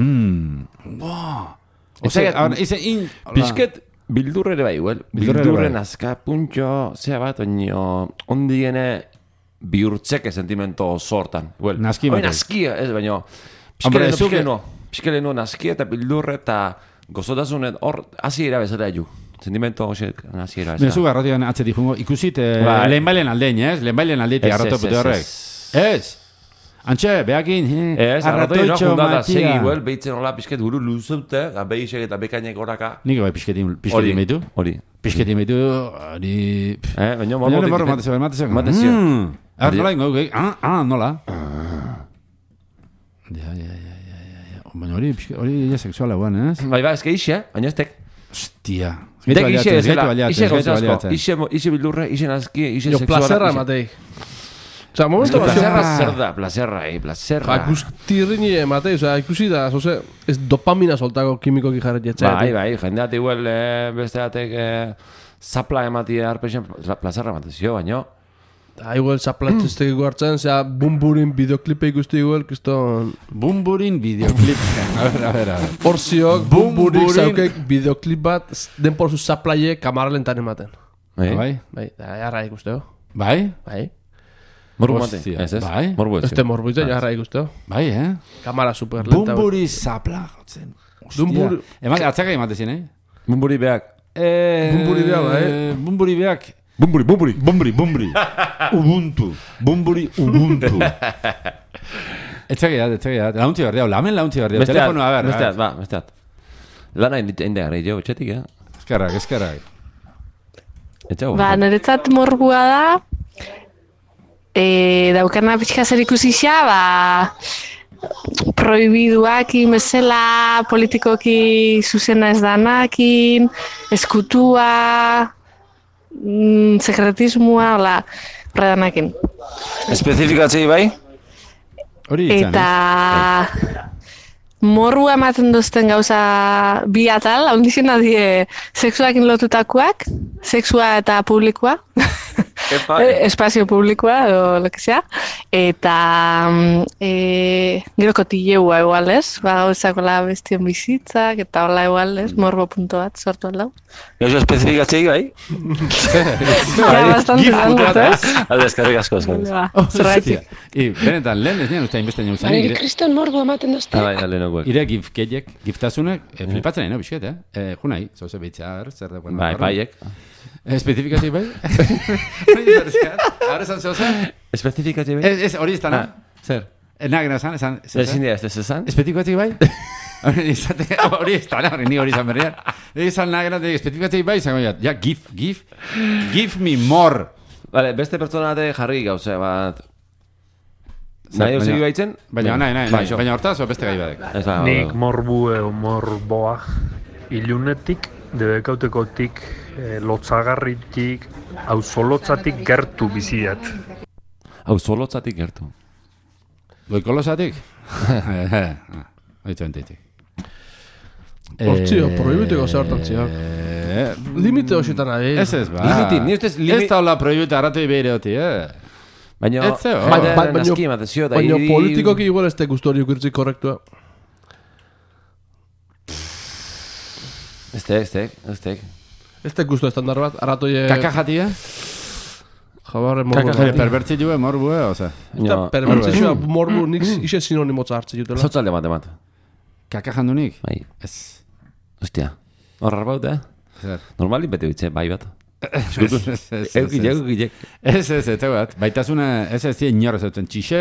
Pisket bildurrere bai, igual. Bildurren azka, puntxo, zea bat, ondiene bihurtzeke sentimento sortan. Naski bat. Naskia, ez, baina... Piskeleno naskia eta bildurre eta gozotasunet hor hasiera bezala ju. Sentimento horiek hasiera bezala. Mezu garratian atzetik jungo. Ikusit, lehenbailen aldein, ez? Lehenbailen aldeiti garratu pute horrek. Ez. Antxe, behakin, arratoitxo matia. Segi huel, behitzen hola pixket guru luzeute, behisek eta bekainek horaka. Nik bai pixketin behitu? Hori. Pixketin behitu, hori... Baina morbo matezio. Nola ingo, nola? Ja. Baina hori sexuala guan, ez? Bai, ezke ixe, baina ez tek. Hostia. Ixe bildurre, ixe nazki, ixe sexuala. Jo, plazerra, Matei. Osa, momentu plazerra. Guztirri nire, Matei, ikusi da, ez dopamina soltako kimikoki jarret jetxe. Bai, jendeat igual beste datek zapla ematia arpexen, plazerra matezio, baino. Igual zaplatuztek hartzen, Bumburin bideoklipe ikusti igual, kiston... Bumburin bideoklip. A ver. Horziok, Bumburik zaukek bideoklip bat, denporzu zaplaie kamara lentan ematen. Bai? Bai, jarra ikusteo. Bai? Bai. Morbu mate, ez? Bai? Este morbu izan, jarra ikusteo. Bai, Kamara super lenta. Bumburi zapla, jotzen. Emak, atzaka ematezien, Bumburi beak. Bumburi beak, bai? Bumburi beak. Bumburi. Ubuntu. Etxakeat. Launtzi barriau, lamen launtzi barriau. Telefonoa, a ver. Besteat. Lana indea gara jo, etxetik, Eskerrak. Ba, niretzat morbua da, daukana pixka zer ikusisa, prohibiduakin bezala, politikoki zuzena ez danakin, eskutua, sekretismoa, hola, horredanakin. Espezifikatzei bai? Eta morrua ematen duzten gauza bi atal, haundizena die sexuakin lotutakoak, sexua eta publikoa, espazio publikoa, edo lo que sea, eta gero kotileua igualez, gauzakola bestien bizitzak, eta hola igualez, morbo.bat sortu alau. Gauza espezifikatzei bai? Ja, bastante zangot, Alde, eskerrik asko. Zerratik. Benetan, lehen ez nien ustein beste nio zan. Kriston morbo ematen dozte. Ire giftasunek, flipatzen nahi, no, bisket, junai, zauze behitzar, zer dagoen. Baiek. Espezifikatzei bai? Ahora esan zauze? Espezifikatzei bai? Hori ez dana? Zer? Nagena esan? Ezin dira, ez esan? Espezifikatzei bai? Hori ez dana, ni hori izan berrian. Esan nagena, espezifikatzei bai, izango ja, give me more. Vale, beste pertsona jarri gauze, bat... Nahi dut segi baitzen? Baina hortaz, o beste gai badek? Nik morboa ilunetik, debekautekotik, lotzagarritik, auzolotzatik gertu biziat. Auzolotzatik gertu? Goikolozatik? Oitu entetik. Hortzio, prohibiteko zehortantziak. Limite horietan nahi. Ez, ba. Ez da hola prohibite arratoi behireoti, Baina politikoki igual ez te guztori ukirtzik korrektua. Ez tek. Ez te guztu estandar bat, arratoie... Kaka jatia? Jabarre morbu. Kaka jatia perbertzilue morbue, oza? Eta perbertzilua morbu nik ise sinonimotza hartzi jutela. Zotzalde bat. Kaka jandunik? Bai. Ez. Ostia. Horrar baut, Normali bete bitze, bai bat. Eugilek. Ez, bat. Baitasuna, ez zien inorra zautzen. Txixe...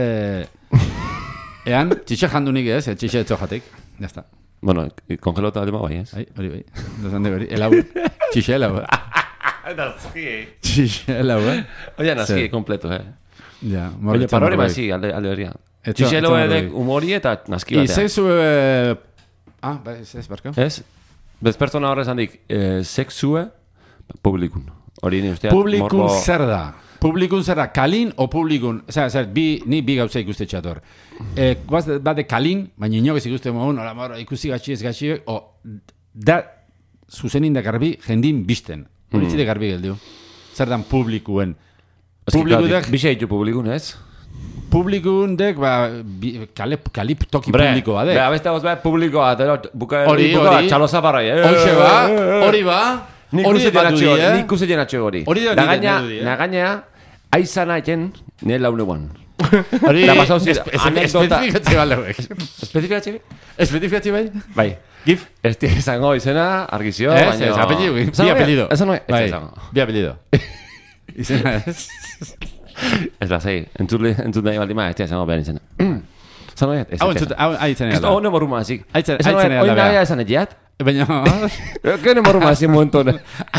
Txixe jandunik ez, txixe etzojatik. Jazta. Bueno, kongelota alema bai, ez? Hori bai. Dozande hori. Elau. Txixe elau. Nazki, Txixe elau, Oia, nazki, kompleto, Ja, Oia, parori bai, alde horria. Txixe elau edek humori eta nazki batea. Sexu... ez, barko? Ez? Bez pertsona horrez handik, sexue... Publikun. Hori ni usteat... Publikun zer da? Publikun zer da? Kalin o publikun? Zer, ni bi gauza ikuste txator. Bat de kalin, baina inok ez ikuste mogun, ikusi gatxi ez gatxi, o da zuzenin da garbi jendin bizten. Horitzide garbi geldiu. Zer dan publikuen? Publikudek... Bixe ditu publikun, ez? Publikun dek, kalip toki publikoa dek. Beste goz behar publikoa, buka txaloza barrai. Hori ba... Nik uste jenatxo hori. Nagainea, aizana eken nire launeuan. Hori, espezifikatzea baldeuek. Espezifikatzea bai? Bai. Gif? Ez tia izango izena, argizio, baina... Ez, apellido. Bi apellido. Ez anoi? Ez izango. Bi apellido. Izena ez. Ez da, zei, entzut nahi baldima, ez da, zango behar izan. Zan hori? Hau aitzen egin da. Ez da, morru mazik. Aitzen egin da. Hoi nahi esan egiat? Baina... Kene morru mazik momentu hori.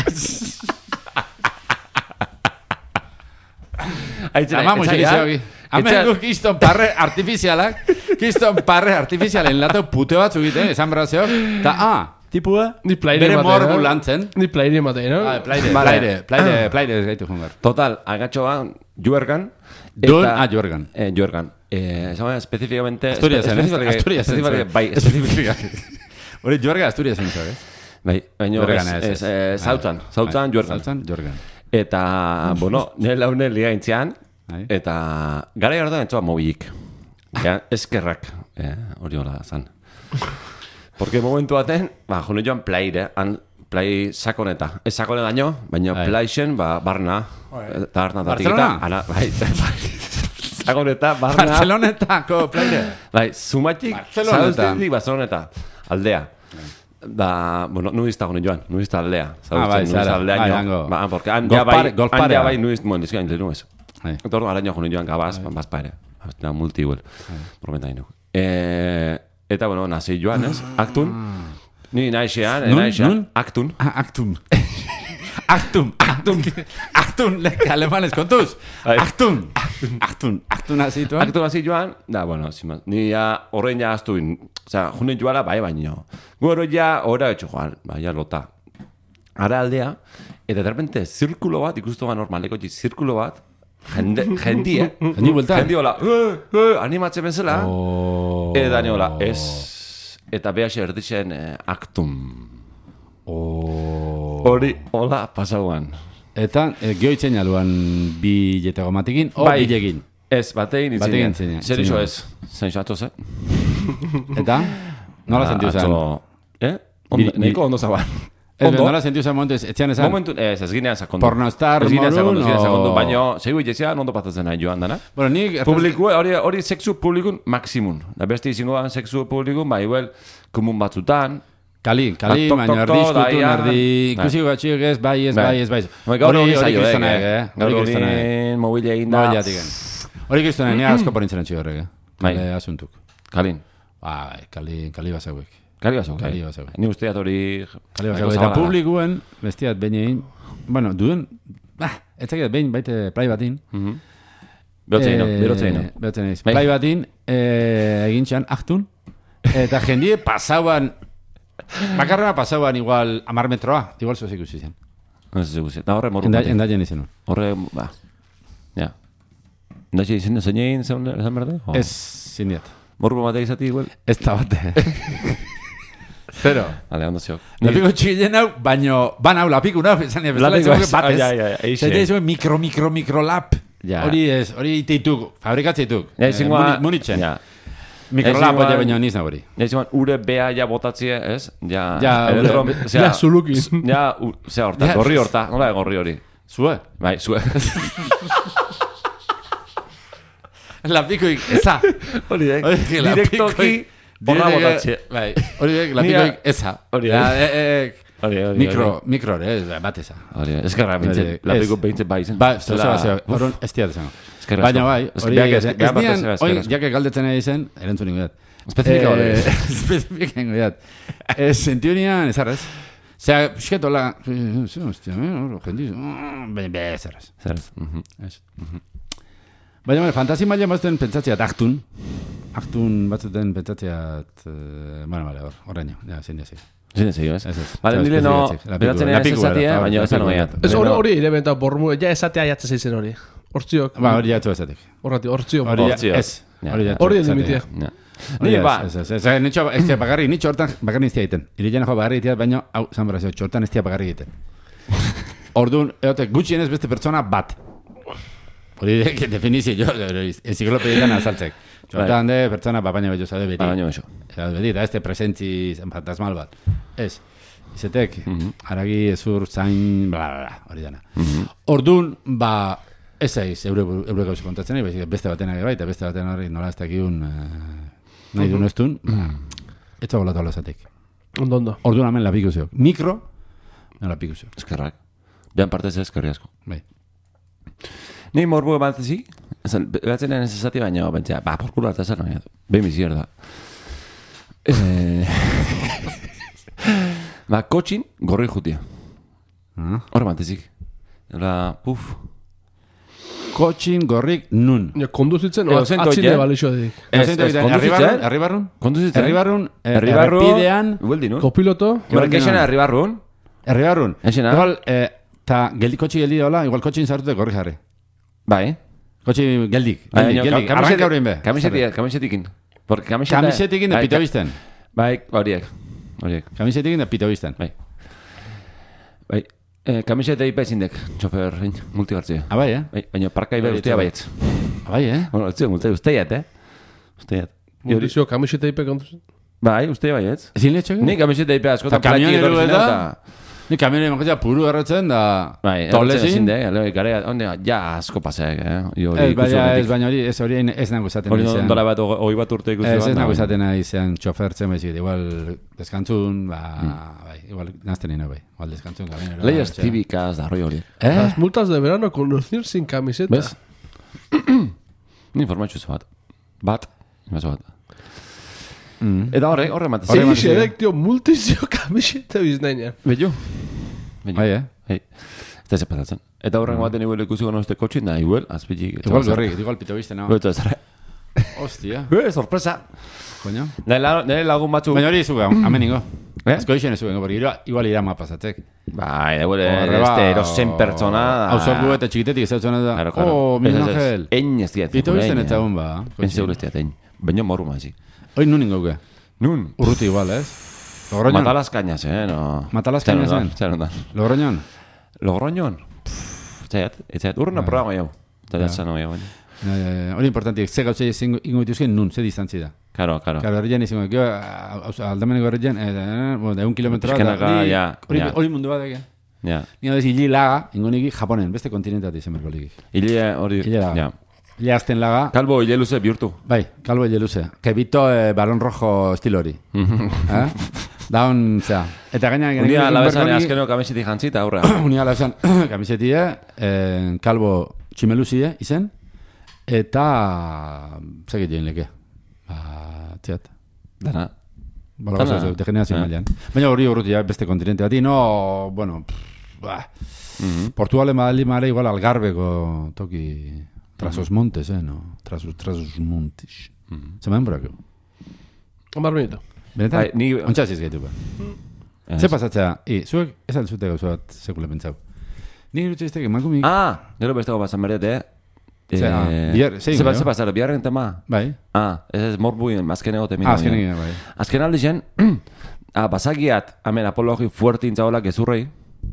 Amamos egizeogi. Hemen guk kiston parre artifizialen lato pute batzu egiten, esan berrazeok. Ta, tipua, bere morgu lantzen. Ni plaire matei, no? Plaire ez gaitu jungar. Total, agatxoa, Juergan. Juergan. Juergan. Específicamente... Asturias, bai, específicamente. Hori, Juerga Asturias zen, bai, baina Zautzan, Juergan. Eta, bueno, nire launen ligaintzean, eta gara jartan entzua mobilik. Eskerrak, hori hola zan. Porque momentu baten, jone joan plaire, play sakoneta. Ez sakoneta daño, baina playxen, barna. Barcelona? Bai, sakoneta, barna. Barcelonetako plaire. Bai, sumatik, Barceloneta, aldea. Da, bueno, nuizta gone joan, nuizta aldea. Nuizta aldea, porque han ja bai nuizta, bueno, dizka intel nuez. Torno, araño gone joan gabaz, bazpa ere. Hasta multiwell, prometa ino. Eta, bueno, nazi joan, ez? Aktun. Ni naixean, aktun. Aktun, leke alemanes kontuz. Aktun hasi joan. Aktun hasi joan, da, bueno, ni ya horrein ja aztuin. Osea, junen joala, bai, baino. Gero ja, ora etxo joan, bai, lota. Ara aldea, eta de repente, zirkulo bat, ikustu ba normaleko, zirkulo bat, jendi hola, animatzen bezala, eta niola, eta behaxe erdixen aktun. Hori, hola, pasauan. Eta, gehoitzen jaluan bi jetego matekin, o bilegin? Ez, batein itzinen. Zer iso ez, zain xatzo ze. Eta, nola sentiu zen? Neko ondo zaban. Nola sentiu zen momentu etxean esan? Momentu, ez ginean sakondu. Pornostar, morun, baina segu itxean ondo patatzen nahi joan dana. Bueno, nik... Publiku, hori sexu publikun maksimum. Da beste izingoan sexu publikun, bai, komun batzutan. Kali, baina erdi izkutun, erdi ikusiko batxiok ez, bai. Gaur hori kristonaek, Gaur hori mobile egin da. Hori kristonaek, nire asko porintzen atxio horrek, Bai. Asuntuk. Kalin. Bai, kali basauek. Kali basauek. Ni usteat hori... Kali basauek. Eta publikuen, bestiat behin egin, bueno, duen, etzakiat behin baite play batin. Berotzeino. Play batin, egin txan aktun, eta jendie pasauan, bakarrena pasauan igual 10 metroa, igual zozik usi zen. Ez ikusi. Da horre moru batean. Endaien izan. Horre, ja. Endaien izan zeinein zan berde? Ez, zindiat. Moru batean izati igual? Ez da bate. Zero. Vale, ondo ziok. Lapiko txigien hau, baino, ban hau lapiko nau, zan batez. Mikro lap. Hori iteituk, fabrikatzeituk. Munitzen. Mikrolap oia baino niz nagori. Ure bea ja botatzie, ez? Ja, zulukin. Ja, horta, gorri horta. Nola gorri hori? Zue? Bai, zue. Lapikoik, eza. Hori dek, direktoki borra botatzie. Hori dek, lapikoik, eza. Hori Mikro, bat eza. Eskerra, lapikoik behintzen bai zen. Ba, horren ez diat ezango. Baina bai, hori ez jake galdetzen nahi zen, erantzun ingo dat. Espezifika ingo dat. Sentiu nian, ez arrez. Zea, pisketola, jendiz, ez arrez. Baina, fantasi maila batzuten pentsatzeat aktun batzuten pentsatzeat, bueno, horreño, zein diazik. Zine zegio, ez? Bale, nire no, beratzen ez ezatia, baina ez anoiat. Ez hori ere benta bormu, ja ezatea jatzen zeizen hori. Hortziok. Ba, hori jatzu ezatik. Hortziok. Ez. Hori ez dimitia. Nire ba. Ez bakarri, nitxo hortan bakarri iztia egiten. Irilean jo bakarri egiteat, baina, hau, zan berazio, txortan ez bakarri egiten. Orduan, egote, gutxien ez beste pertsona bat. Hori definizio, enciklopedietan azaltzek. Txortan de pertsona baina bello zade beti. Baina bello. Beti, da este presentzi fantasmal bat. Ez. Izetek, haragi ezur zain, hori dana. Orduan, ba, ez aiz, eure gauzi kontatzen, beste baten agi baita, beste baten hori nola ez dakiun nahi duen eztun, ez zago latu alazatek. Ondo. Orduan hemen lapiko zeok. Mikro, no lapiko zeok. Eskerrak. Behan partez eskerri asko. Bai. Ni morbu bat ezik, gatzen ez esati baina, bentzea, porkula eta esan, behin bizierda. Kotxin gorri jutia. Horre bat ezik. Kotxin gorrik nun. Konduzitzen, atzine balixo edik. Herribarrun? Konduzitzen. Errepidean. Kopiloto. Kexena herribarrun. Herribarrun. Igual, eta kotxi geldi dola, igual kotxin zartute gorri jarri. Bai. Kotxi geldik. Arranka horrein be. Kamisetikin. Kamisetikin da pito bizten. Bai, horiek. Kamisetikin da pito bizten. Bai. Kamiseta ipa ezindek, txofer multigartzea. Bai, baina parka iba ustea baietz. Bai, Bueno, usteiat, Usteiat. Multizio kamiseta ipa kontuz? Bai, ustea baietz. Ezin lehetxak? Ni kamiseta ipa askotan plati edo eta... Ni kamionei mankotzea puru erratzen da... Bai, erratzen ezin, gara, ja asko paseak, baina hori ez nago izaten nahi zean. Hori dola bat, hoi bat urte ikusi bat. Ez nago izaten nahi zean txofertzen, igual deskantzun, igual nazten nahi bai, igual deskantzun kamionero. Leyes típicas da roi hori. Las multas de verano conducir sin camiseta. ¿Ves? Ni informatxu ez bat. Eta horre matez. Egixe edek, tio, multizio kamiseta biznaina. Bello. Bai, Ez da separatzen. Eta horren baten igual ikusiko nozte kotxin, da igual, azpitik. Igual pito bizten, no? Beto ez zara. Hostia. Sorpresa. Coño. Nire lagun batzu. Baina hori izuga, ameningo. Azko eixen izuga, porque igual irama pasatzek. Bai, este erosen pertsona. Hauzorgu eta txikitetik ez zautzena da. Miguel Ángel. Ein ez diat. Pito bizten ez zagun ba. En seguro ez diat, ein. Baina morru mazi. Hoi nun ingauke? Nun. Urruti igual, ez? Logroñon. Matalas cañas, no. Matalas cañas, Logroñon. Logroñon. Zaiat, urruna programa jau. Zaiat zan hau jau. Hori importantik, ze gautze ingo dituzken nun, ze distantzi da. Claro. Herrian izango, aldameneko herrian, 1 kilometroa da. Hori mundu bat ege. Nina dez, hili laga, ingo niki Japonen, beste kontinentat izan berko ligik. Hili hori, ja. Hile azten laga. Kalbo hile luze bihurtu. Bai, kalbo hile luze. Kebito balon rojo estilo hori. Daun, zera. Eta gaina... Unia labezan azkeneo kamiseti jantzita, aurra. Unia labezan kamiseti kalbo tximeluzie izen. Eta... Zegit join leke. Txat. Dana. Balagozo, degenerazio mailan. Baina hori urruti beste kontinente bati, no... Bueno... Portugalen badali mare igual Algarbeko toki... Trasos Montes, no? Trasos Montes. Zeman burako? Omar benito. Benetan? Ontsaziz gaitu ba. Ze pasatzea? Zuek ez altzute gauza bat sekule pentsau. Nik irutxeiztek emakumik... Gero besteko basan berdete, Ze pasara, biharren tema? Bai. Ez morbuien, azken egote mina. Azken egote, bai. Azken aldi zen, basakiat, amen, apologi fuerte intzaola gezurrei.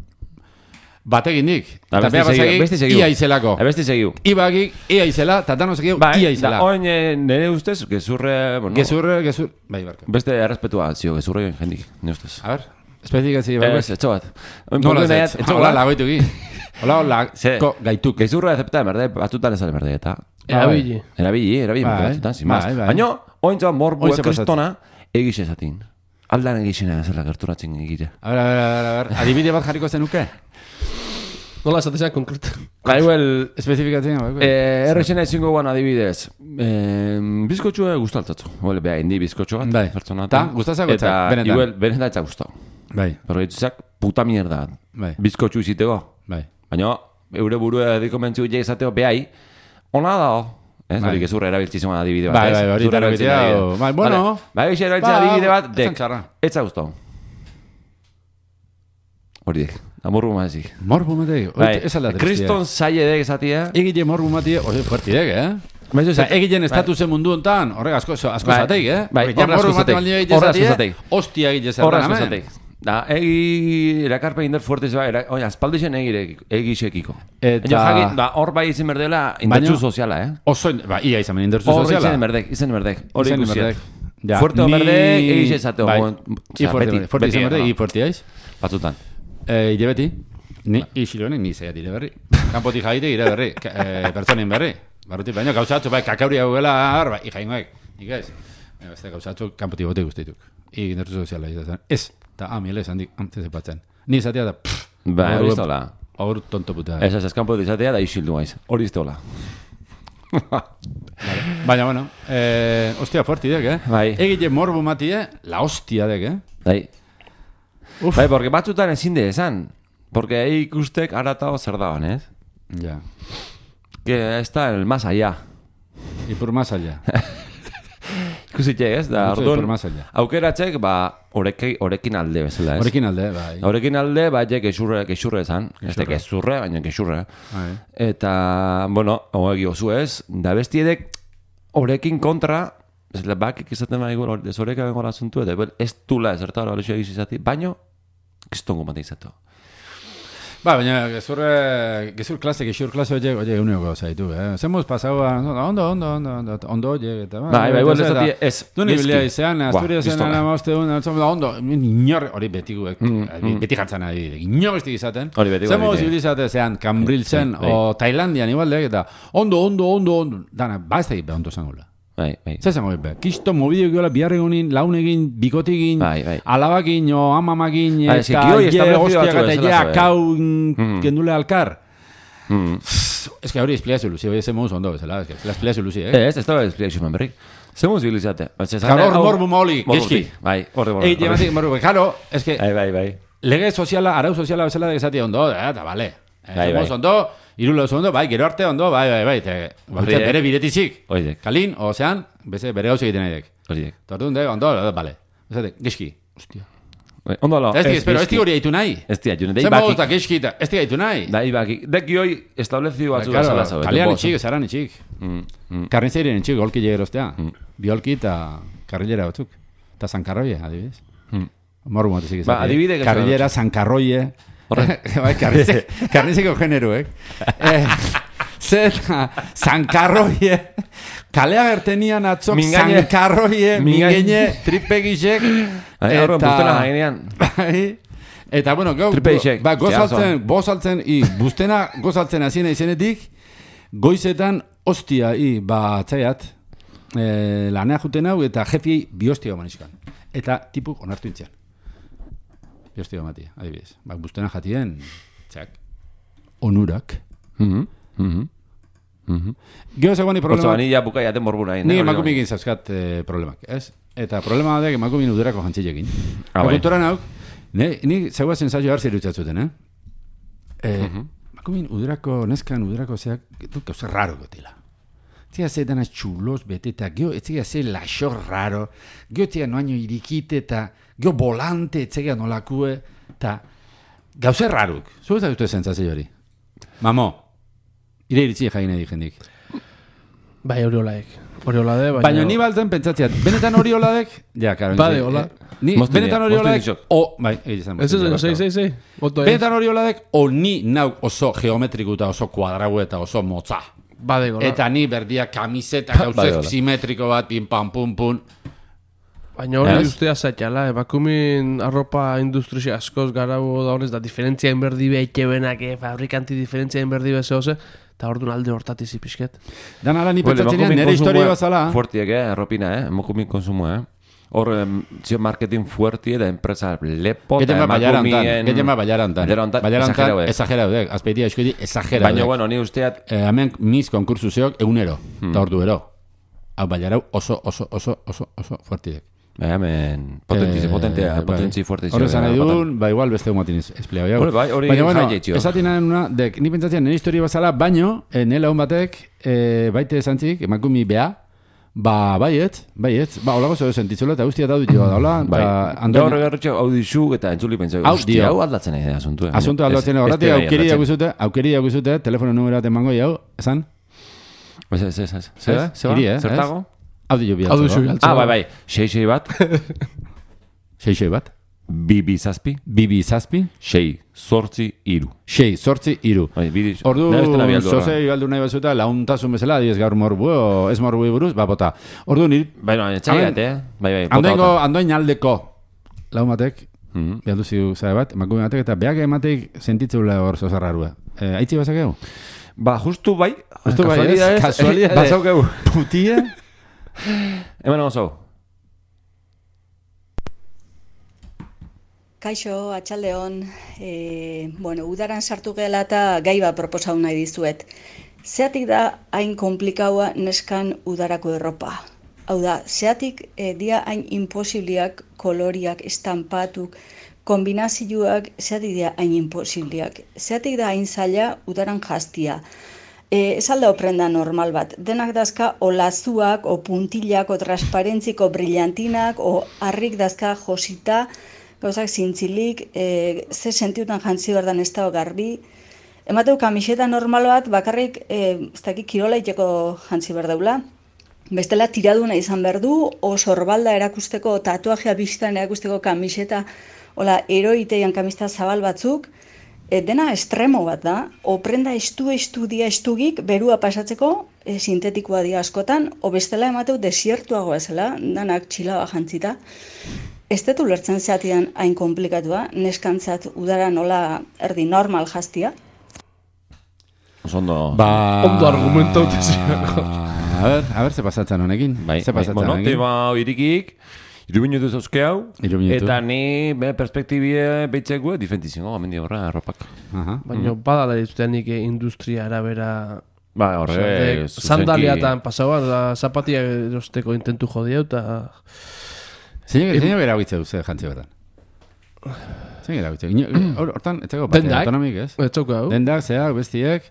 Bategin dik. Eta beha basagik, ia izelako. Besti segiu. Ibagik, ia izela, tatano segiu, ia izela. Oin nire ustez, gezurre... Gezurre, bai, barka. Beste errespetua, zio, gezurre jendik, nire ustez. A ver, espezifikazi, bai. Ez, etxo bat. Nola ez, hola lagoitu gi. Hola gaituk. Gezurra ezepeta, merde, batutan ezale merde, eta... Erabili, batutan, sin maz. Baina, oin zaba morbu kristona, egiz ezatin. Aldan egizena ezela gerturatzen egire. A ver, adibide bat jarriko zenuke? Nola esatezean konkretu. Igual, espezifikatzen. Errexena izango guan adibidez. Bizkotxua gustaltzatzu. Beha, indi bizkotxua. Bai. Ta, gustatzak gotzak. Eta, igual, benetan etza gustau. Bai. Pero dituzak, puta mierda. Bai. Bizkotxu iziteko. Bai. Baina, eure burua ediko mentzu gile izateo, behai, ona da. Hori gezurra erabiltzizun adibide bat. Bai, hori erabiltzea. Bai, bueno. Bai, erabiltzea adibide bat, dek. Etza gustau. Hori dek. Morbu mazik. Morbu mazik. Kriston zaila edek esatia. Egile morbu mazik, hori fuerti dek, Egileen estatuzen mundu ontan, horrek asko zateik, Bai, horre asko zateik. Ostia egile zertan, horre asko zateik. Da, egi erakarpe indar fuerte zeba, aspaldixen egixekiko. Eta... hor bai izan berdela indartzu soziala, Oso, ia izan indartzu soziala. Hor izan berdek, hori ikusiak. Fuerte berdek, egixe zateo. Fuerte izan berdek, i fuerte aiz. Batzutan. Ire beti, isilonek ni zeiat ire berri. Kanpoti jaite ire berri, pertsonen berri. Barruti, baina gauzatzu, kakauri hau gela, jaingoek. Nik ez, beste gauzatzu, kanpoti bote guztituk. Indartzu soziala izan. Ez, eta miele esan dik, zepatzen. Ni izatea da, Ba, hori iztola. hor tonto puta. Ez eskampo izatea da isildu gaiz. Hori izte hola. Baina, bueno, hostia fuerti dek, Bai. Egite morbo matie, la hostia dek, Bai. Bai, porque batzutan ezin de esan. Porque ikustek aratao zer daban, ez? Ja. Que está el más allá. Y por más allá. Ikusitxe, ez? Da, por más allá. Aukeratzek, orekin alde bezala, ez? Orekin alde, bai. Orekin alde, kexurre esan. Ez de kexurre, baina kexurre. Eta, bueno, hogegi osu ez, da bestiedek orekin kontra, ez bakik izaten bai gure, desoreka bengola zuntu, eta ez tula ezertara hori egiz izati, baino, kistongo mate izatu. Ba, baina, gezur klase oie uneko zaitu, Zemos pasau, ondo oie, eta... Bai, igual ez dati ez... Duni bilia izan, Asturias zen anamazte ondo, inor, hori betikuek, beti jartzen ari, inor estik izaten. Zemos ibilizate zean, Cambrilzen, o Tailandian, igualdek, eta ondo, dana, ba ez da gipe ondo zangula. Bai. Zer zango gipe? Kisto mobidio giola biharregunin, launegin, bikotigin, alabakin, o amamakin, eta hostiak eta kau gendule alkar. Ez que hori espliazio luzi, hori zemuz ondo bezala, ez espliazio luzi, Ez da espliazio man berrik. Zemuz bilizate. Karo, hor morbu maoli, geski. Bai, hor morbu. Eite mazik, morbu, karo, ez que... Bai. Lege soziala, arau soziala bezala da esati ondo, eta bale. Zemuz ondo, irulo ondo, bai, gero arte ondo, bai. Bere bidetizik. Kalin, ozean, bere gauz egiten nahi dek. Tortun dek, ondo, bale. Geski, hostia. Ondo lo. Ez di hori haitu nahi. Ez di haitu nahi. Zema gozta geskita, ez di haitu nahi. Da, ibaki. Deki hoi establezio batzu bazala zau. Kalean itxik, zaran itxik. Karnizeiren itxik, golki jegerostea. Biolki eta karrilera batzuk. Eta zankarroie, adibidez. Morbu matizik izan. Ba, adibide. Karrilera, zankarroie. Karnizeko generuek. Zeta, zankarroie. Kalea gertenian atzok zankarroie, mingeine, tripegixek. Eta, bueno, gozaltzen, buztena gozaltzen azien izenetik, goizetan, ostia, atzaiat, lanea juten hau, eta jefiei biostia maniskan. Eta tipuk onartu intzian. Biostia matia, adibidez. Buztena jatien, onurak. Gero zegoen problema... Oso, ja bukai aten borbu nahi. Ni emakumikin zauzkat problemak, ez? Eta problema da emakumin uderako jantzilekin. Kultura nauk, ni zegoa sensazio hartzi erutzatzuten, emakumin uderako, neskan uderako zeak, gauza raro gotila. Zia ze dana txulos bete eta geho, etzia ze laxor raro, geho tia noaino irikite eta geho volante etzia nolakue, eta gauza raruk. Zue ez da dute sensazio hori? Mamo, ire iritzi jaine dijendik. Bai, hori olaek. Baina ni balten pentsatziat, benetan hori oladek? Ja, karo. Bade, hola. Benetan hori oladek? Bai, egizan. Benetan hori oladek, o ni nauk oso geometriku eta oso kuadrau eta oso motza. Bade, hola. Eta ni berdia kamiseta gauzek simetriko bat, pim, pam, pum, pum. Baina hori ustea zaitxala, emakumin arropa industria askoz garau da honez, da diferentzia inberdibe eikebenak, fabrikanti diferentzia inberdibe zehose, eta hor dun alde hortatiz ipisket. Dan ala ni pentsatzen nire historia bazala. Fuertiek, arropina, emakumin konsumo, Hor, zio marketing fuerti da empresa lepo eta emakumien... Geten ba baiarantan. Baiarantan, exagerau, azpeitia eskuidi, exagerau. Baina, bueno, ni usteat... Hemen mis konkursu zeok egunero, eta hor duero. Hau baiarau oso fuertiek. Hemen, potentzi fuerte. Horre zan edun, igual beste humatin espleau jau. Baina, bueno, esatinen una, ni pentsatzen nire historia bazala, baino, nela hon batek, baite esantzik, emakumi bea, baiet, holago zeu sentitzula, eta guztia daudu joa daula. Gaur egarretxo audizu eta entzuli pentsau, hostia, hau aldatzen egin asuntu. Asuntu aldatzen egin, horretik aukeria guzute, telefono numeroat emango jau, esan? Zertago? Audio bialtza. Bai. 6 bat. 6 bat. Bibi zazpi. 6 sortzi iru. Ordu, zoze ibaldu nahi bazuta, launtasun bezala, diez gaur morbu, ez morbu iburuz, bota. Ordu nir... Baina, etxaiat, Bai. Andoin aldeko laumatek, bialdu zigu zare bat, emakume batek, eta beak ematek sentitzula hor zozarrarua. Aitzi bazakegu? Justu bai. Kasualidades. Bazaukegu. Putia... Hemen oso. Kaixo, atxaldeon, udaran sartu gela eta gai bat proposatu nahi dizuet. Zeatik da hain komplikaua neskan udarako erropa? Hau da, zeatik dia hain imposibliak koloriak, estampatuk, kombinazioak, zeatik dia hain imposibliak? Zeatik da hain zaila udaran jaztia? Ez alda oprenda normal bat. Denak dazka o lazuak, o puntillak, o transparentziko brillantinak, o harrik dazka josita, gauzak zintzilik, ze sentiutan jantzi berdan ez da garbi. Emateu kamiseta normal bat, bakarrik, ez dakik kirolaiteko jantzi berdaula. Bestela tiraduna izan berdu, o sorbalda erakusteko, tatuajea biztan erakusteko kamiseta, hola, eroiteian kamista zabal batzuk, dena estremo bat da, o prenda estugik berua pasatzeko, sintetikoa dia askotan, o bestela emateu desiertuago ezela, danak txilaba jantzita. Ez dut ulertzen zeatidan hain komplikatua, neskantzat udara nola erdi normal jaztia. Ondo argumento utezio. A ber, ze pasatzen honekin? Tema irikik, 3 minutu zauzke hau, eta ni perspektibie behitzeko difentiziongo gamendi horra erropak. Baina badala ditutenik industria arabera... Ba, horre... Sandaliatan pasauan, zapatia erosteko intentu jodia, eta... Zein gara hau duze jantzi berdan? Zein gara hau hortan, etzako parte autonomik, ez? Dendak, zeak, bestiek.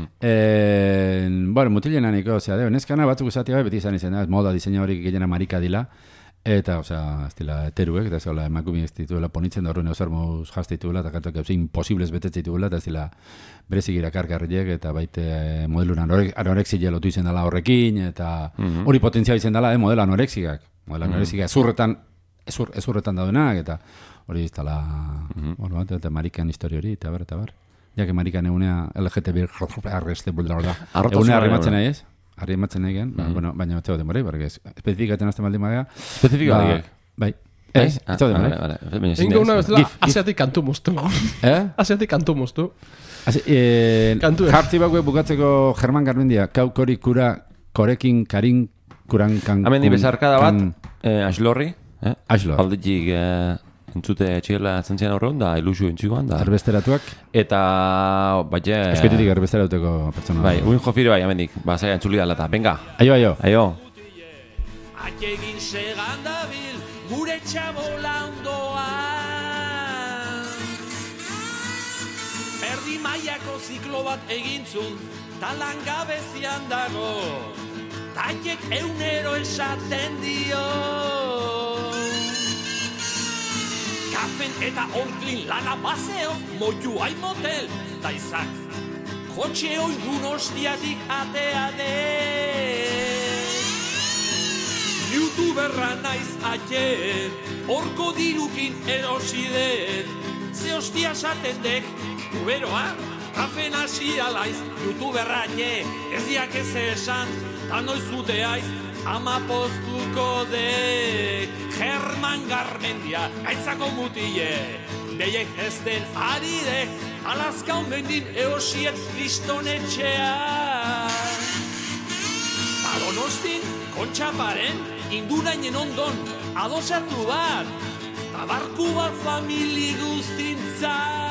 Mutilen aniko, neskana batzuk usatia beti izan izan, moda diseina horik gehiena marika dila. Eta, ez dila, teruek, eta ez dila, emakumi ez dituela ponitzen da horren eusar moz jaztituela, eta kantak eus imposibles betetze dituela, eta ez dila, berezik irakarkarriek, eta baite modelunan anoreksile lotu izen dela horrekin, eta hori potentzia izen dela, modelo anoreksikak. Modelo anoreksikak ezurretan daudenak, eta hori ez dela, eta marikan histori hori, eta bar. Jake marikan egunea LGTB egunea arrimatzen nahi ez? Arrimatzen nahi gen, baina ez demorei, barrik ez. Espezifikatzen azten baldin badea. Espezifikatzen? Bai. Ez demorei. Ingo una bezala, asiatik kantu moztu. Asiatik kantu moztu. Jartzi bakue bukatzeko German Garmendia, kaukori kura, korekin, karin, kuran, kan... Hemen bezarkada bat, Aslorri. Aslor. Aldetik entzute txigela zentzian horreun, da ilusio entzukoan. Erbesteratuak. Eta, baina... Espetetik erbesteratuteko pertsona. Bai, uin jofiri bai, amendik. Ba, zaila entzuli da lata. Venga. Aio. Ategin segan dabil, gure txabola ondoan. Erdi maiako ziklo bat egintzun, talan gabezian dago. Taiek eunero esaten dio. Kafen eta orklin lana paseo, moiu hain motel, da izak. Kotxe oingun ostiatik atea de. Youtuberra naiz aien, orko dirukin erosidet. Ze ostia saten dek, tuberoa, kafen hasi alaiz. Youtuberra aie, ez diak ez esan, ta noiz juteaiz. Ama postuko dek, German Garmendia, gaitzako mutile. Deiek ez den ari dek, alazka ondendin eosiet listonetxea. Donostin, kontxaparen, indurainen ondon, adosatu bat, tabarku bat famili guztintza.